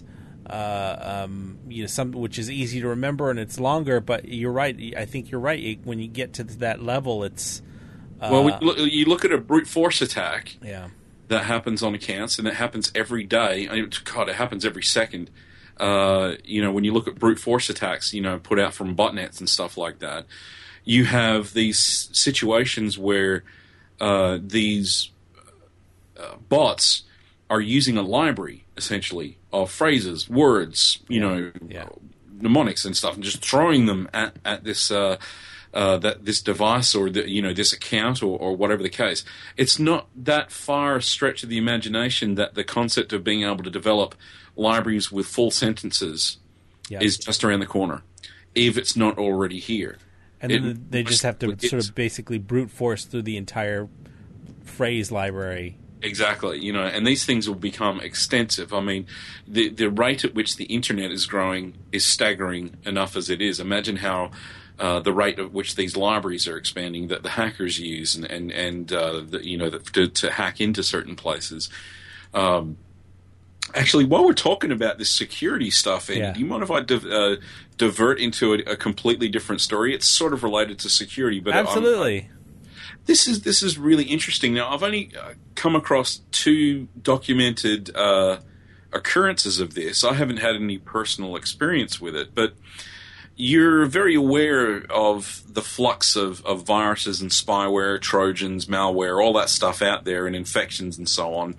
uh, um, you know, some which is easy to remember and it's longer. But you're right. I think you're right. When you get to that level, it's uh, well, we look, you look at a brute force attack. Yeah. That happens on accounts, and it happens every day. I mean, God, it happens every second. Uh, you know, when you look at brute force attacks, you know, put out from botnets and stuff like that, you have these situations where uh, these uh, bots are using a library, essentially, of phrases, words, you yeah. know, yeah. mnemonics and stuff, and just throwing them at, at this uh, uh, that this device or the, you know, this account or, or whatever the case. It's not that far a stretch of the imagination that the concept of being able to develop libraries with full sentences yeah. is just around the corner, if it's not already here. And it, then they just have to sort of basically brute force through the entire phrase library. Exactly, you know, and these things will become extensive. I mean, the the rate at which the internet is growing is staggering enough as it is. Imagine how uh, the rate at which these libraries are expanding that the hackers use, and and and uh, the, you know the, to, to hack into certain places. Um, actually, while we're talking about this security stuff, Andy, yeah. do you mind if I div- uh, divert into a, a completely different story? It's sort of related to security, but absolutely. I'm, This is this is really interesting. Now, I've only uh, come across two documented uh, occurrences of this. I haven't had any personal experience with it, but you're very aware of the flux of, of viruses and spyware, Trojans, malware, all that stuff out there, and infections and so on.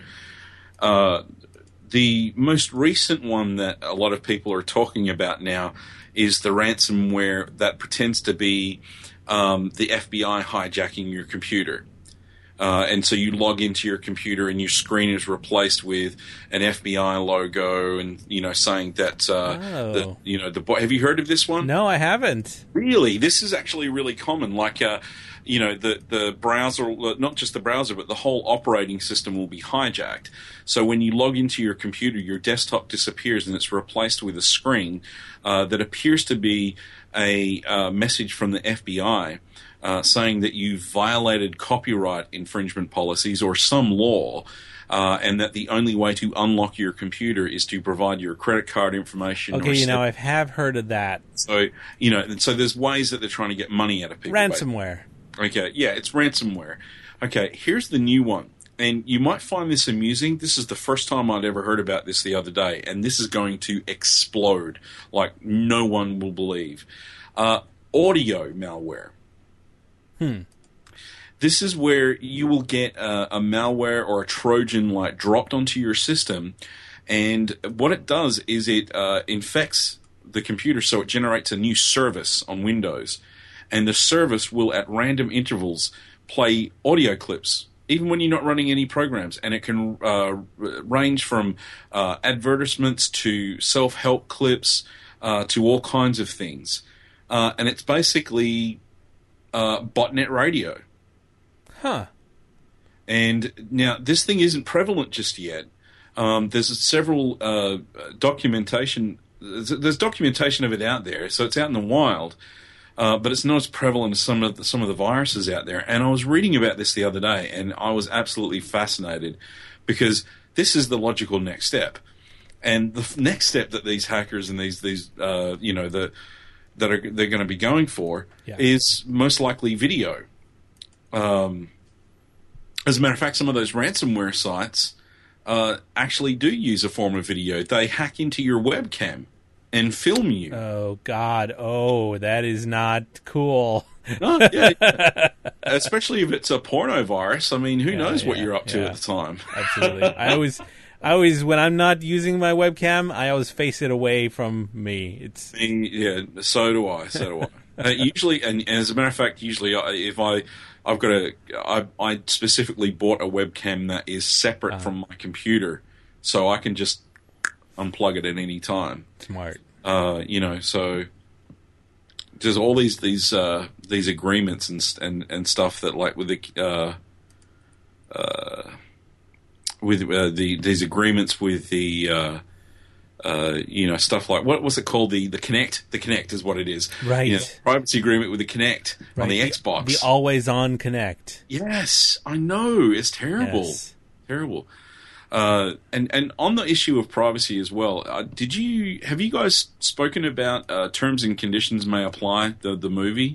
Uh, the most recent one that a lot of people are talking about now is the ransomware that pretends to be Um, the F B I hijacking your computer. Uh, and so you log into your computer and your screen is replaced with an F B I logo and, you know, saying that, uh, oh. the, you know, the, have you heard of this one? No, I haven't. Really? This is actually really common. Like, uh, you know, the, the browser, not just the browser, but the whole operating system will be hijacked. So when you log into your computer, your desktop disappears and it's replaced with a screen uh, that appears to be a uh, message from the F B I uh, saying that you've violated copyright infringement policies or some law, uh, and that the only way to unlock your computer is to provide your credit card information. Okay, or you know, I have heard of that. So, you know, and so there's ways that they're trying to get money out of people. Ransomware. Okay, yeah, it's ransomware. Okay, here's the new one. And you might find this amusing. This is the first time I'd ever heard about this the other day, and this is going to explode like no one will believe. Uh, audio malware. Hmm. This is where you will get a, a malware or a Trojan like dropped onto your system, and what it does is it uh, infects the computer, so it generates a new service on Windows, and the service will at random intervals play audio clips even when you're not running any programs, and it can uh, range from uh, advertisements to self-help clips uh, to all kinds of things. Uh, and it's basically uh, botnet radio. Huh. And now, this thing isn't prevalent just yet. Um, there's several uh, documentation. There's, there's documentation of it out there, so it's out in the wild. Uh, but it's not as prevalent as some of the, some of the viruses out there. And I was reading about this the other day, and I was absolutely fascinated because this is the logical next step. And the f- next step that these hackers and these these uh, you know the that are they're going to be going for yeah. is most likely video. Um, as a matter of fact, some of those ransomware sites uh, actually do use a form of video. They hack into your webcam and film you. Oh, God. Oh, that is not cool. No, yeah, yeah. Especially if it's a porno virus. I mean, who yeah, knows what yeah, you're up to yeah. at the time. Absolutely. I always, I always, when I'm not using my webcam, I always face it away from me. It's Yeah, so do I, so do I. Uh, usually, and, and as a matter of fact, usually I, if I, I've got a, I, I specifically bought a webcam that is separate uh-huh. from my computer, so I can just unplug it at any time. Smart. Uh, you know, so there's all these these uh, these agreements and and and stuff that like with the uh, uh, with uh, the these agreements with the uh, uh, you know stuff like what was it called the the Kinect the Kinect is what it is, right? You know, privacy agreement with the Kinect right. on the, the Xbox, the always on Kinect. Yes, I know, it's terrible, yes. terrible. Uh, and and on the issue of privacy as well, uh, did you have you guys spoken about uh, terms and conditions may apply the the movie?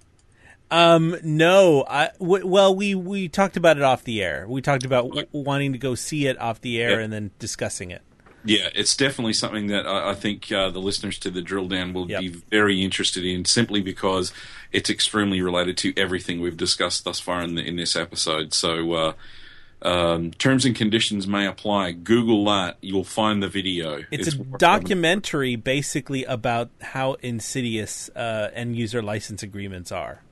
Um, no, I w- well we we talked about it off the air. We talked about w- wanting to go see it off the air Yeah. and then discussing it. Yeah, it's definitely something that I, I think uh, the listeners to the Drill Down will Yep. be very interested in, simply because it's extremely related to everything we've discussed thus far in the, in this episode. So. Uh, Um, terms and conditions may apply. Google that. You'll find the video. It's, a documentary basically about how insidious uh, end user license agreements are.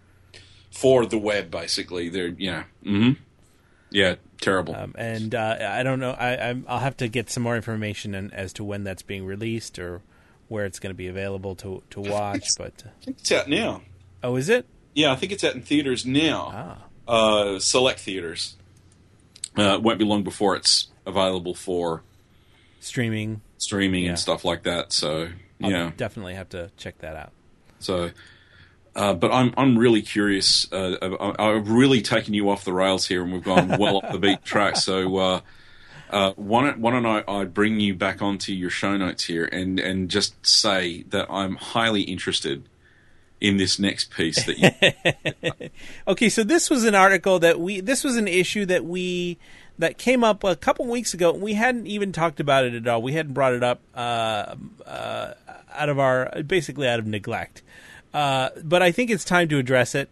For the web, basically. They're, yeah. Mm-hmm. Yeah, terrible. Um, and uh, I don't know. I, I'm, I'll have to get some more information on, as to when that's being released or where it's going to be available to, to watch. But uh, I think it's out now. Oh, is it? Yeah, I think it's out in theaters now. Ah. Uh, select theaters. Uh, it won't be long before it's available for streaming, streaming yeah. and stuff like that. So I'll yeah, definitely have to check that out. So, uh, but I'm I'm really curious. Uh, I, I've really taken you off the rails here, and we've gone well off the beat track. So, uh, uh, why don't why don't I, I bring you back onto your show notes here, and and just say that I'm highly interested in this next piece that you Okay, so this was an article that we this was an issue that we that came up a couple weeks ago. We hadn't even talked about it at all. We hadn't brought it up uh, uh, out of our basically out of neglect. Uh, but I think it's time to address it.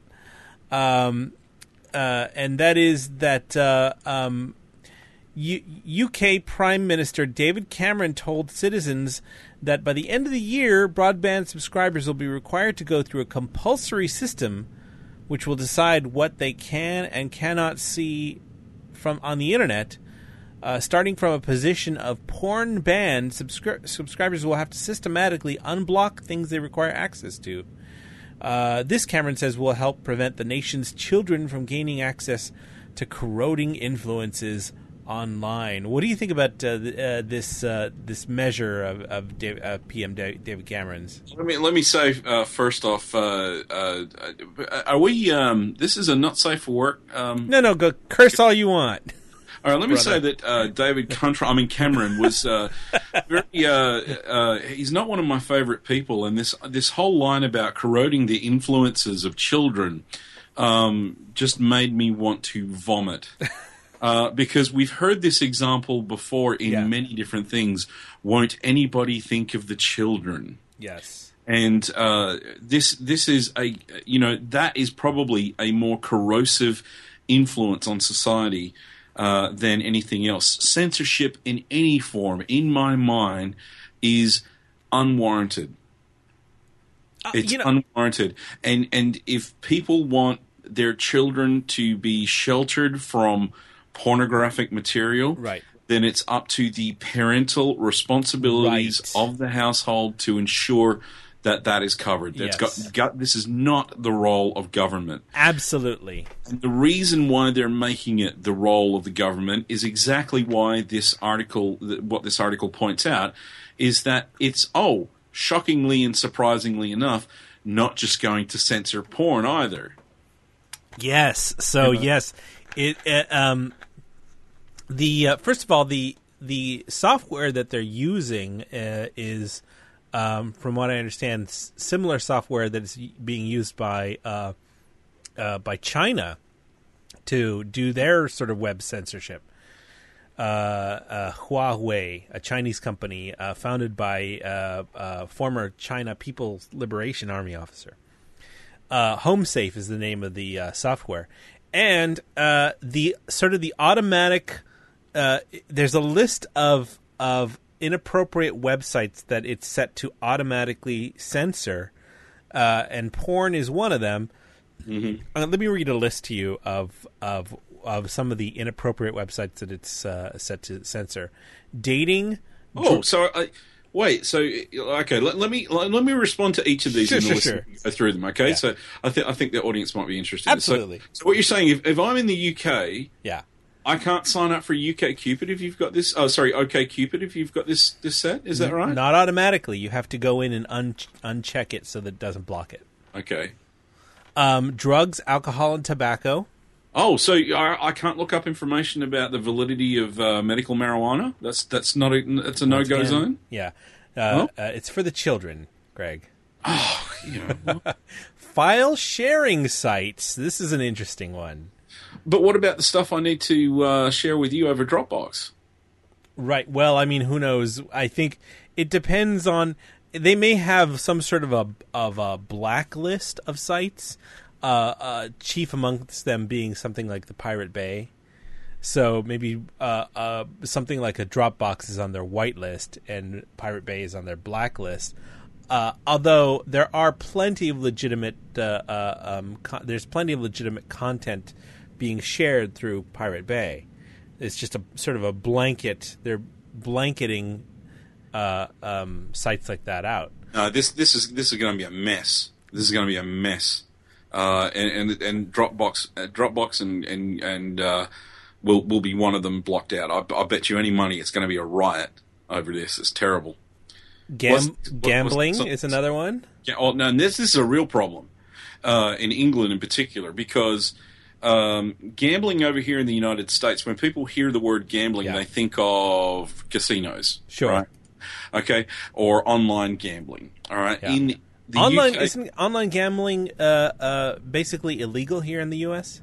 Um, uh, and that is that uh, um, U- UK Prime Minister David Cameron told citizens that by the end of the year, broadband subscribers will be required to go through a compulsory system which will decide what they can and cannot see from on the internet. Uh, starting from a position of porn ban, subscri- subscribers will have to systematically unblock things they require access to. Uh, this, Cameron says, will help prevent the nation's children from gaining access to corroding influences online. What do you think about uh, uh, this uh, this measure of, of Dave, uh, P M David Cameron's? Let me let me say uh, first off, uh, uh, are we? Um, this is a not safe for work. Um, no, no, go curse all you want. All right, let me Brother. say that uh, David Contra, I mean Cameron was uh, very. Uh, uh, he's not one of my favourite people, and this this whole line about corroding the influences of children um, just made me want to vomit. Uh, because we've heard this example before in yeah. many different things. Won't anybody think of the children? Yes. And uh, this this is a you know that is probably a more corrosive influence on society uh, than anything else. Censorship in any form, in my mind, is unwarranted. Uh, it's you know- unwarranted, and and if people want their children to be sheltered from pornographic material, right, then it's up to the parental responsibilities right. of the household to ensure that that is covered. That's Yes. got, got, this is not the role of government. Absolutely. And the reason why they're making it the role of the government is exactly why this article, what this article points out, is that it's, oh, shockingly and surprisingly enough, not just going to censor porn either. Yes. So Yeah. yes, it uh, um the uh, first of all the the software that they're using uh, is um, from what I understand s- similar software that is being used by uh, uh, by China to do their sort of web censorship. Uh, uh, Huawei, a Chinese company uh, founded by uh, uh, former China People's Liberation Army officer. Uh, HomeSafe is the name of the uh, software, and uh, the sort of the automatic. Uh, there's a list of of inappropriate websites that it's set to automatically censor, uh, and porn is one of them. Mm-hmm. Uh, let me read a list to you of of of some of the inappropriate websites that it's uh, set to censor. Dating. Oh, so I. Wait, so okay, let, let me let, let me respond to each of these Sure, and sure, listen sure. go through them. Okay, Yeah. so I think I think the audience might be interested. Absolutely. So, so what you're saying, if, if I'm in the U K, Yeah. I can't sign up for U K Cupid if you've got this. Oh, sorry, OK Cupid if you've got this this set. Is that right? Not automatically. You have to go in and un- uncheck it so that it doesn't block it. Okay. Um, drugs, alcohol, and tobacco. Oh, so I, I can't look up information about the validity of uh, medical marijuana? That's that's not a that's a no go zone. Yeah, uh, Oh? uh, it's for the children, Greg. Oh, you know. File sharing sites. This is an interesting one. But what about the stuff I need to uh, share with you over Dropbox? Right. Well, I mean, who knows? I think it depends on. They may have some sort of a of a blacklist of sites. Uh, uh, chief amongst them being something like the Pirate Bay. So maybe uh, uh, something like a Dropbox is on their whitelist and Pirate Bay is on their blacklist. Uh, although there are plenty of legitimate, uh, uh, um, co- there's plenty of legitimate content being shared through Pirate Bay. It's just a sort of a blanket. They're blanketing uh, um, sites like that out. Uh, this this is this is going to be a mess. This is going to be a mess. Uh, and, and and Dropbox, uh, Dropbox, and and and uh, will will be one of them blocked out. I, I bet you any money it's going to be a riot over this. It's terrible. Gam- What's- what- gambling what's- is another one. Yeah, oh, no, and this, this is a real problem uh, in England in particular because um, gambling over here in the United States, when people hear the word gambling, Yeah. they think of casinos. Sure. Right? Okay, or online gambling. All right. Yeah. In the Online U K, isn't online gambling uh, uh, basically illegal here in the U S?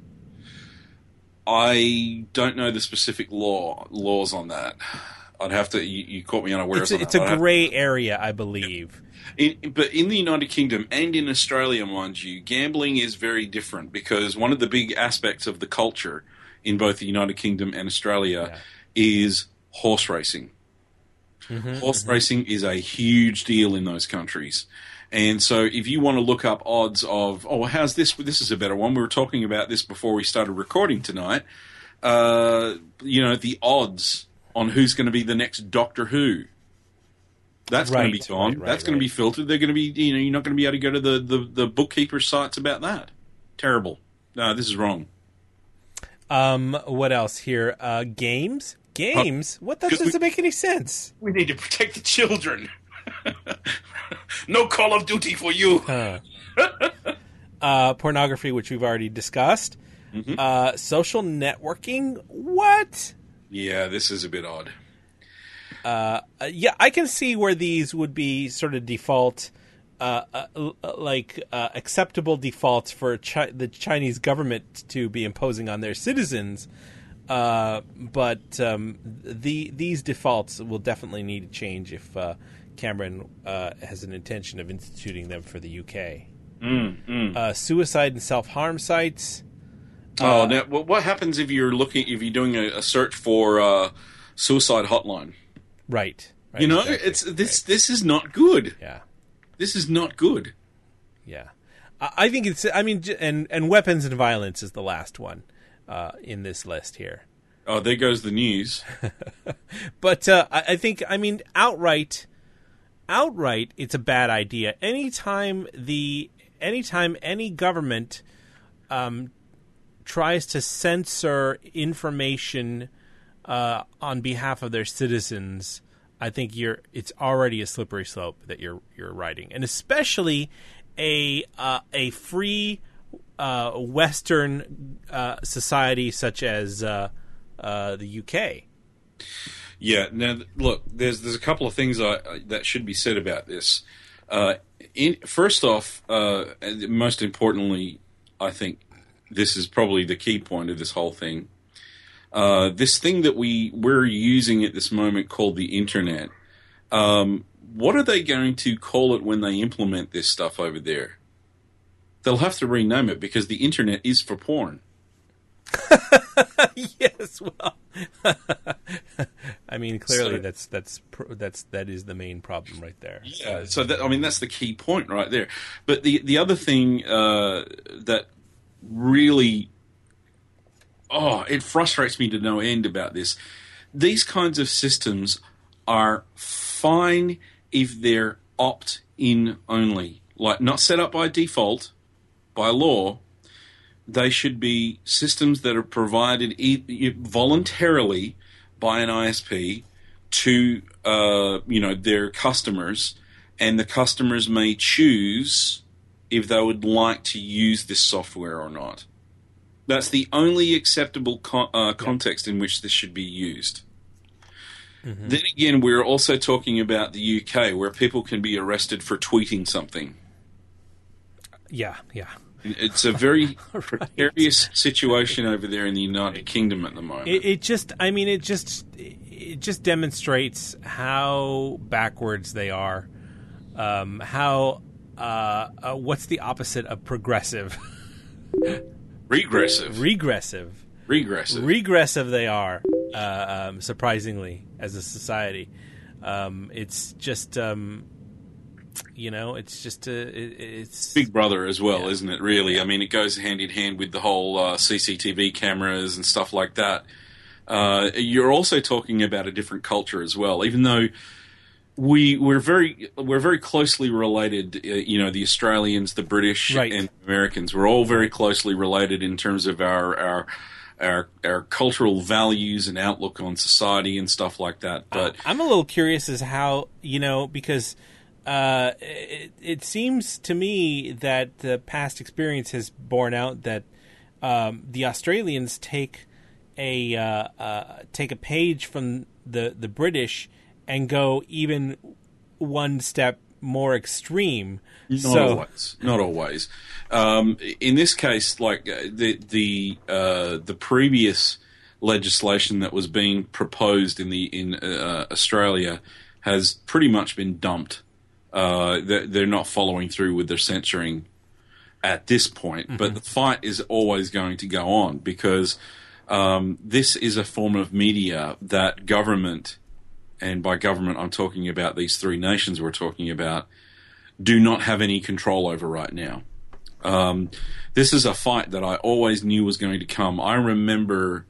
I don't know the specific law laws on that. I'd have to. You, you caught me unawares It's a, on it's that. a I'd have- gray area, I believe. In, but in the United Kingdom and in Australia, mind you, gambling is very different because one of the big aspects of the culture in both the United Kingdom and Australia Yeah. is horse racing. Mm-hmm, Horse mm-hmm. racing is a huge deal in those countries. And so if you want to look up odds of, oh, how's this? This is a better one. We were talking about this before we started recording tonight. Uh, you know, the odds on who's going to be the next Doctor Who. That's going Right, to be gone. right, right, That's going right. to be filtered. They're going to be, you know, you're not going to be able to go to the, the, the bookkeeper sites about that. Terrible. No, this is wrong. Um, what else here? Uh, games? Games? What? That 'cause we- doesn't make any sense. We need to protect the children. No Call of Duty for you. Huh. uh, pornography, which we've already discussed. Mhm. Uh, social networking? What? Yeah, this is a bit odd. Uh, yeah, I can see where these would be sort of default, uh, uh, like uh, acceptable defaults for Chi- the Chinese government to be imposing on their citizens. Uh, but um, the these defaults will definitely need to change if uh, Cameron uh, has an intention of instituting them for the U K. Mm, mm. Uh, suicide and self harm sites. Oh, Uh, now wh- what happens if you're looking if you're doing a, a search for uh, suicide hotline? Right. right You know, exactly, it's this. right. This is not good. Yeah. This is not good. Yeah, I I think it's. I mean, j- and and weapons and violence is the last one uh, in this list here. Oh, there goes the news. But uh, I, I think, I mean, outright, outright, it's a bad idea. Anytime the anytime any government um, tries to censor information uh, on behalf of their citizens, I think you're it's already a slippery slope that you're you're riding, and especially a uh, a free uh, Western uh, society such as uh, uh, the U K. Yeah. Now, look, there's there's a couple of things I, I, that should be said about this. Uh, in, first off, uh, and most importantly, I think this is probably the key point of this whole thing. Uh, this thing that we we're using at this moment called the internet. Um, what are they going to call it when they implement this stuff over there? They'll have to rename it because the internet is for porn. Yes, well, I mean, clearly So- that's that's pr- that's that is the main problem right there. Yeah, so that, I mean that's the key point right there. But the the other thing uh, that really, oh, it frustrates me to no end about this. These kinds of systems are fine if they're opt-in only, like not set up by default, by law. They should be systems that are provided e- voluntarily by an I S P to uh, you know their customers, and the customers may choose if they would like to use this software or not. That's the only acceptable con- uh, context in which this should be used. Mm-hmm. Then again, we're also talking about the U K, where people can be arrested for tweeting something. Yeah, yeah. It's a very right. precarious situation over there in the United Kingdom at the moment. It, it just, I mean, it just, it just demonstrates how backwards they are. Um, how, uh, uh, what's the opposite of progressive? Regressive. Regressive. Regressive. Regressive they are, uh, um, surprisingly, as a society. Um, it's just, um, you know, it's just, uh, it, it's... Big Brother as well, yeah. isn't it, really? Yeah. I mean, it goes hand in hand with the whole uh, C C T V cameras and stuff like that. Uh, you're also talking about a different culture as well, even though we, we're very we're very closely related, uh, you know, the Australians, the British, right. and Americans. We're all very closely related in terms of our... our Our, our cultural values and outlook on society and stuff like that. But I'm a little curious as how, you know, because uh, it, it seems to me that the past experience has borne out that um, the Australians take a uh, uh, take a page from the, the British and go even one step more extreme. Not so, always. Not always. Um, in this case, like uh, the the uh, the previous legislation that was being proposed in the in uh, Australia has pretty much been dumped. Uh, they're, they're not following through with their censoring at this point, mm-hmm. but the fight is always going to go on because um, this is a form of media that government, and by government I'm talking about these three nations we're talking about, do not have any control over right now. Um, this is a fight that I always knew was going to come. I remember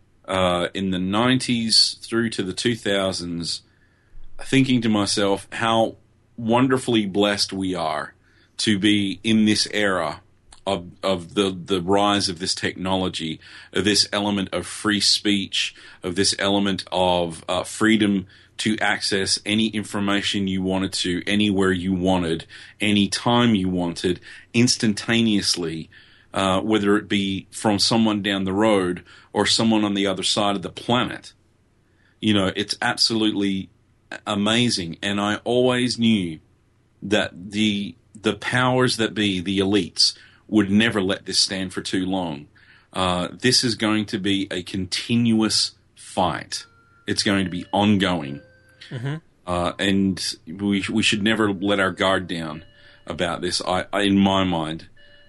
uh, in the nineties through to the two thousands thinking to myself how wonderfully blessed we are to be in this era of, of the, the rise of this technology, of this element of free speech, of this element of uh, freedom to access any information you wanted to, anywhere you wanted, any time you wanted, instantaneously, uh, whether it be from someone down the road or someone on the other side of the planet. You know, it's absolutely amazing. And I always knew that the the powers that be, the elites, would never let this stand for too long. Uh, this is going to be a continuous fight. It's going to be ongoing. Mm-hmm. Uh, and we we should never let our guard down about this, I, I in my mind.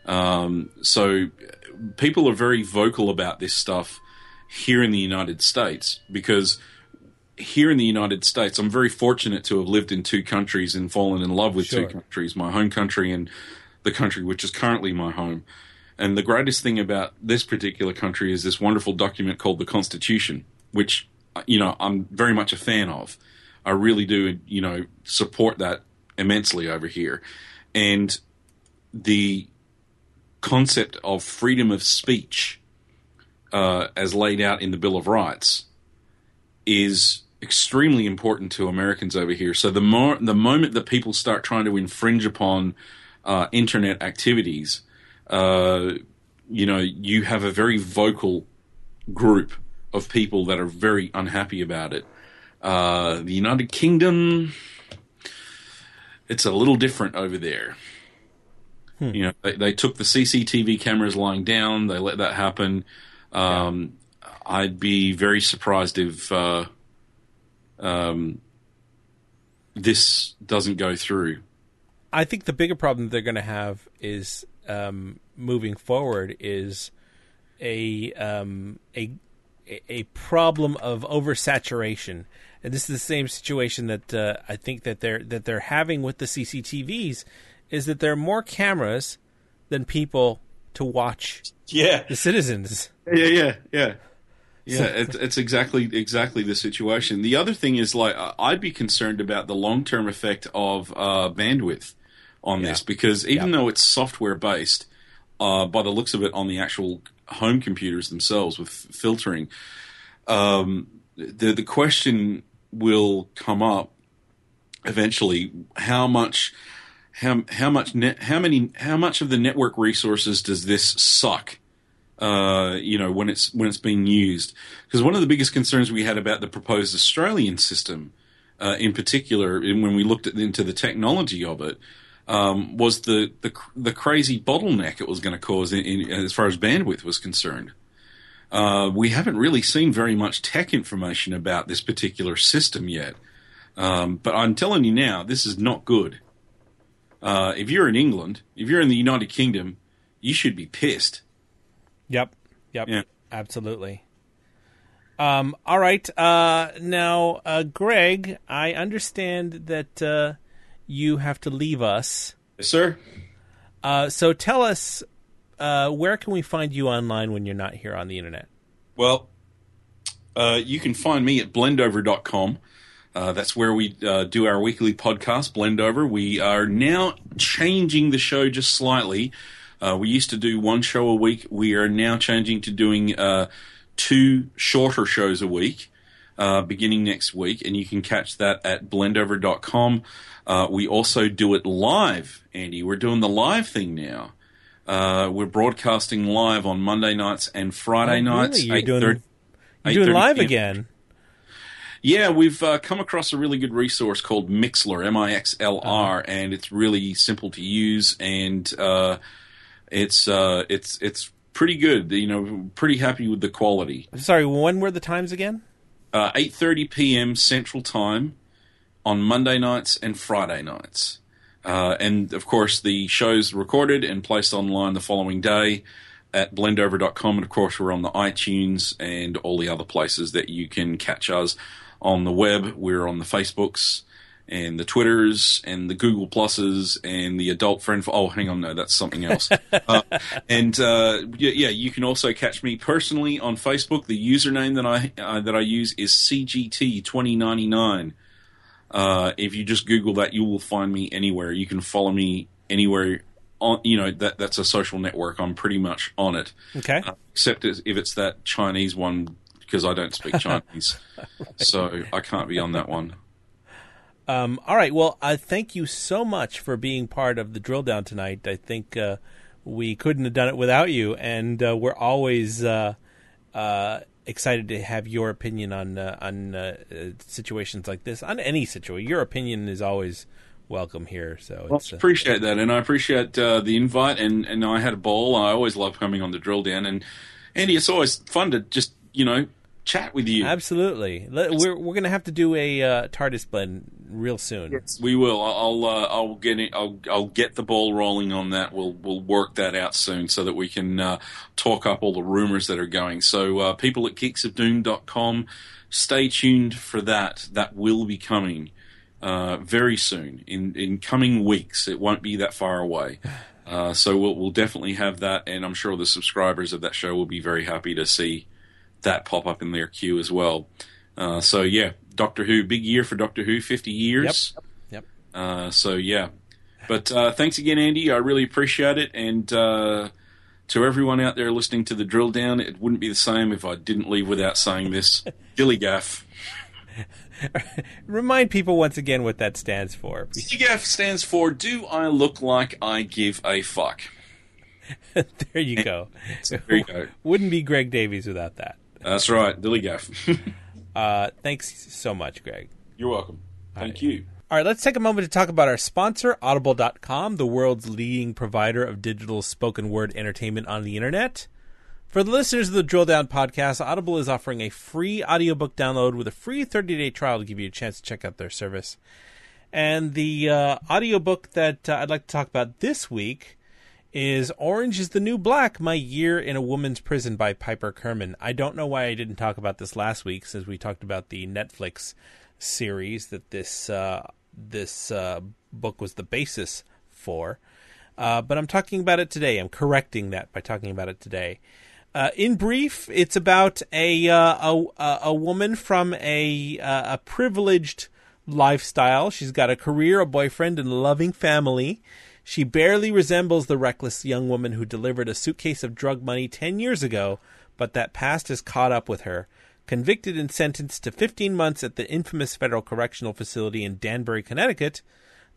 Um, so people are very vocal about this stuff here in the United States because here in the United States, I'm very fortunate to have lived in two countries and fallen in love with sure. two countries, my home country and the country which is currently my home. And the greatest thing about this particular country is this wonderful document called the Constitution, which, you know, I'm very much a fan of. I really do, you know, support that immensely over here. And the concept of freedom of speech, uh, as laid out in the Bill of Rights, is extremely important to Americans over here. So the more, the moment that people start trying to infringe upon uh, internet activities, uh, you know, you have a very vocal group of people that are very unhappy about it. Uh, the United Kingdom, it's a little different over there. Hmm. You know, they, they took the C C T V cameras lying down. They let that happen. Um, yeah. I'd be very surprised if uh, um, this doesn't go through. I think the bigger problem they're going to have is um, moving forward is a um, a a problem of oversaturation. And this is the same situation that uh, I think that they're that they're having with the C C T Vs, is that there are more cameras than people to watch. Yeah, the citizens. Yeah, yeah, yeah, yeah. It's, it's exactly exactly the situation. The other thing is, like, I'd be concerned about the long term effect of uh, bandwidth on yeah. this, because even yeah. though it's software based, uh, by the looks of it, on the actual home computers themselves with filtering, um, the the question will come up eventually: how much, how how much net, how many, how much of the network resources does this suck Uh, you know, when it's when it's being used, because one of the biggest concerns we had about the proposed Australian system, uh, in particular, in, when we looked at, into the technology of it, um, was the, the the crazy bottleneck it was going to cause in, in, as far as bandwidth was concerned. Uh, we haven't really seen very much tech information about this particular system yet, um, but I'm telling you now, this is not good. Uh, if you're in England, if you're in the United Kingdom, you should be pissed. Yep. Yep. Yeah. Absolutely. Um, all right. Uh, now, uh, Greg, I understand that uh, you have to leave us. Yes, sir. Uh, so tell us, uh, where can we find you online when you're not here on the internet? Well, uh, you can find me at blendover dot com. Uh, that's where we uh, do our weekly podcast, Blendover. We are now changing the show just slightly. Uh, we used to do one show a week. We are now changing to doing uh, two shorter shows a week, uh, beginning next week, and you can catch that at blendover dot com. Uh, we also do it live, Andy. We're doing the live thing now. Uh, we're broadcasting live on Monday nights and Friday oh, nights. Really? You're doing, you're doing live again? Yeah, we've uh, come across a really good resource called Mixlr, M I X L R, uh-huh. and it's really simple to use, and uh, it's uh, it's it's pretty good. You know, pretty happy with the quality. Sorry, when were the times again? Uh, eight thirty p.m. Central Time on Monday nights and Friday nights. Uh, and, of course, the show's recorded and placed online the following day at blendover dot com. And, of course, we're on the iTunes and all the other places that you can catch us on the web. We're on the Facebooks and the Twitters and the Google Pluses and the adult friend. For, oh, hang on, no, that's something else. uh, and uh, yeah, yeah, you can also catch me personally on Facebook. The username that I uh, that I use is C G T twenty ninety-nine. Uh, if you just Google that, you will find me anywhere. You can follow me anywhere. On you know that that's a social network. I'm pretty much on it. Okay. Uh, except if it's that Chinese one, because I don't speak Chinese, right. So I can't be on that one. Um, all right. Well, uh, thank you so much for being part of the drill down tonight. I think uh, we couldn't have done it without you, and uh, we're always uh, uh, excited to have your opinion on uh, on uh, situations like this, on any situation. Your opinion is always welcome here. So well, it's, uh, appreciate that, and I appreciate uh, the invite. And, and I had a ball. I always love coming on the drill down, and Andy, it's always fun to just you know. chat with you. Absolutely. We're we're going to have to do a uh, TARDIS blend real soon. Yes, we will. I'll uh, I'll get it. I'll I'll get the ball rolling on that. We'll we'll work that out soon so that we can uh, talk up all the rumors that are going. So uh, people at geeks of doom dot com, stay tuned for that. That will be coming uh, very soon in in coming weeks. It won't be that far away. Uh, so we'll we'll definitely have that, and I'm sure the subscribers of that show will be very happy to see that pop up in their queue as well. Uh, so yeah, Doctor Who, big year for Doctor Who, fifty years. Yep. Yep. Uh, so yeah, but uh, thanks again, Andy. I really appreciate it. And uh, to everyone out there listening to the drill down, it wouldn't be the same if I didn't leave without saying this. Dilly Gaff. Remind people once again what that stands for. Dilly Gaff stands for Do I Look Like I Give a Fuck? There you go. There you go. Wouldn't be Greg Davies without that. That's right, Dilly Gaff. uh, thanks so much, Greg. You're welcome. Thank right. you. All right, let's take a moment to talk about our sponsor, Audible dot com, the world's leading provider of digital spoken word entertainment on the internet. For the listeners of the Drill Down podcast, Audible is offering a free audiobook download with a free thirty-day trial to give you a chance to check out their service. And the uh, audiobook that uh, I'd like to talk about this week is Orange is the New Black, My Year in a Woman's Prison by Piper Kerman. I don't know why I didn't talk about this last week, since we talked about the Netflix series that this uh, this uh, book was the basis for. Uh, but I'm talking about it today. I'm correcting that by talking about it today. Uh, in brief, it's about a uh, a, a woman from a uh, a privileged lifestyle. She's got a career, a boyfriend, and a loving family. She barely resembles the reckless young woman who delivered a suitcase of drug money ten years ago, but that past has caught up with her. Convicted and sentenced to fifteen months at the infamous Federal Correctional Facility in Danbury, Connecticut,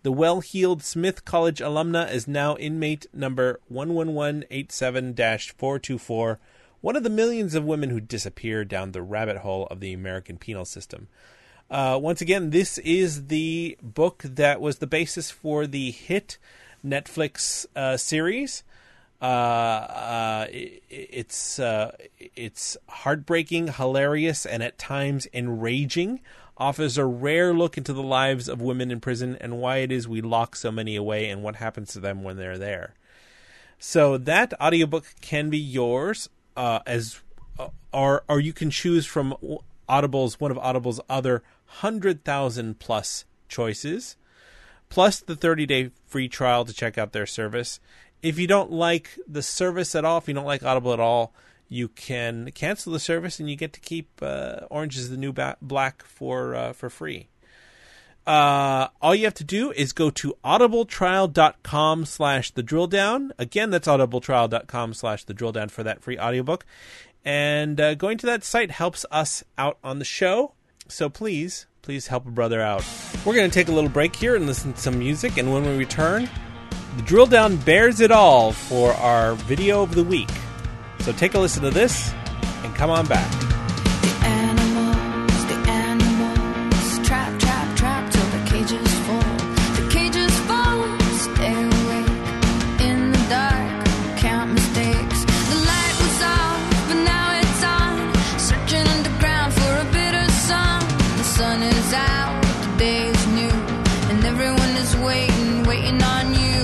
The well-heeled Smith College alumna is now inmate number one one one eight seven dash four two four, one of the millions of women who disappear down the rabbit hole of the American penal system. Uh, once again, this is the book that was the basis for the hit Netflix uh, series. Uh, uh, it, it's uh, it's heartbreaking, hilarious, and at times enraging. Offers a rare look into the lives of women in prison and why it is we lock so many away and what happens to them when they're there. So that audiobook can be yours, uh, as uh, or or you can choose from Audible's one of Audible's other one hundred thousand plus choices, plus the thirty-day free trial to check out their service. If you don't like the service at all, if you don't like Audible at all, you can cancel the service and you get to keep uh, Orange is the New ba- Black for uh, for free. Uh, all you have to do is go to audibletrial.com slash the drill down. Again, that's audibletrial.com slash the drill down for that free audiobook. And uh, going to that site helps us out on the show. So please, please help a brother out. We're going to take a little break here and listen to some music. And when we return, the drill down bears it all for our video of the week. So take a listen to this and come on back. The animals, the animals, trap, trap, trap till the cages fall. The cages fall, stay awake in the dark, count mistakes. The light was off, but now it's on, searching underground for a bit of sun. The sun is out, the day is new, and everyone is waiting, waiting on you.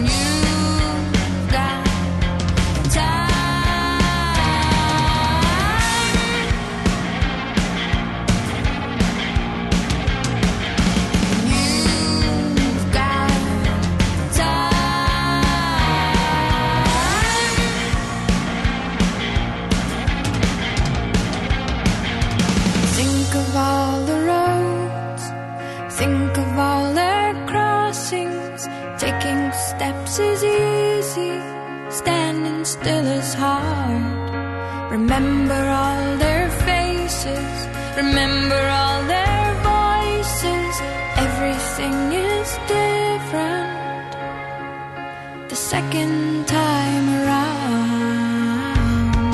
Steps is easy, standing still is hard. Remember all their faces, remember all their voices. Everything is different the second time around.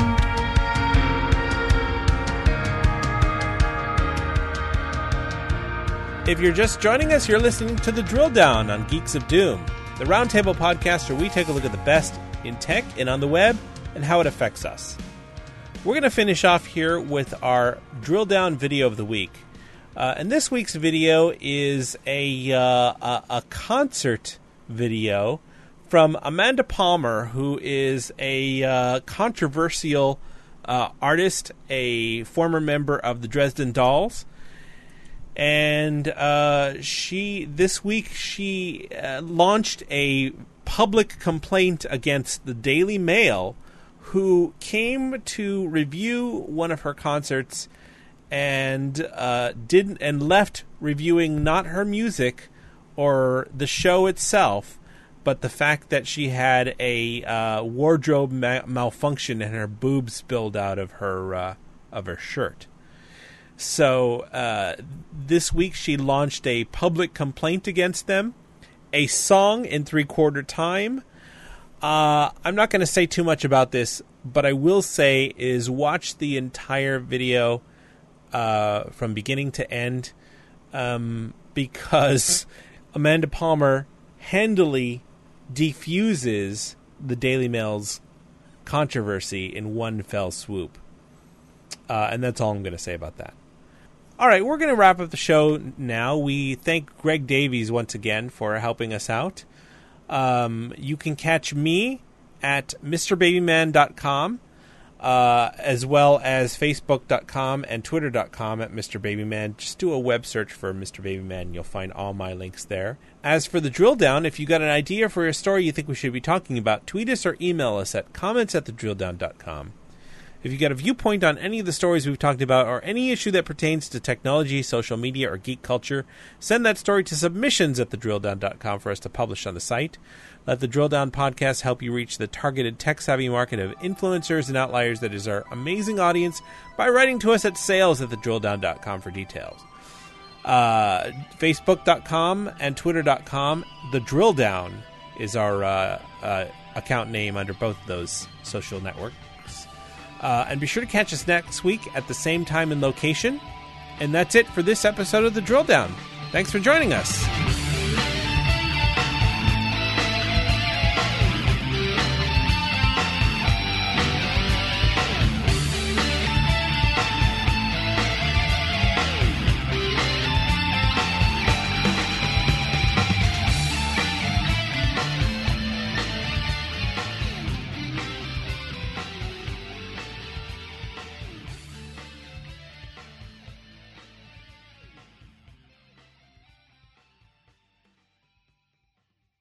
If you're just joining us, you're listening to The Drill Down on Geeks of Doom, the roundtable podcast where we take a look at the best in tech and on the web and how it affects us. We're going to finish off here with our drill down video of the week. Uh, and this week's video is a, uh, a, a concert video from Amanda Palmer, who is a uh, controversial uh, artist, a former member of the Dresden Dolls. And uh, she this week she uh, launched a public complaint against the Daily Mail, who came to review one of her concerts and uh, didn't and left reviewing not her music or the show itself, but the fact that she had a uh, wardrobe ma- malfunction and her boobs spilled out of her uh, of her shirt. So uh, this week she launched a public complaint against them, a song in three-quarter time. Uh, I'm not going to say too much about this, but I will say is watch the entire video uh, from beginning to end, um, because Amanda Palmer handily defuses the Daily Mail's controversy in one fell swoop. Uh, and that's all I'm going to say about that. All right, we're going to wrap up the show now. We thank Greg Davies once again for helping us out. Um, you can catch me at Mr Babyman dot com, uh, as well as Facebook dot com and Twitter dot com at Mr Babyman. Just do a web search for Mister Babyman, and you'll find all my links there. As for the drill down, if you got an idea for a story you think we should be talking about, tweet us or email us at comments at the drill down dot com. If you got a viewpoint on any of the stories we've talked about or any issue that pertains to technology, social media, or geek culture, send that story to submissions at the drill down dot com for us to publish on the site. Let the Drill Down podcast help you reach the targeted tech-savvy market of influencers and outliers that is our amazing audience by writing to us at sales at the drill down dot com for details. Uh, Facebook dot com and Twitter dot com. The Drill Down is our uh, uh, account name under both of those social networks. Uh, and be sure to catch us next week at the same time and location. And that's it for this episode of The Drill Down. Thanks for joining us.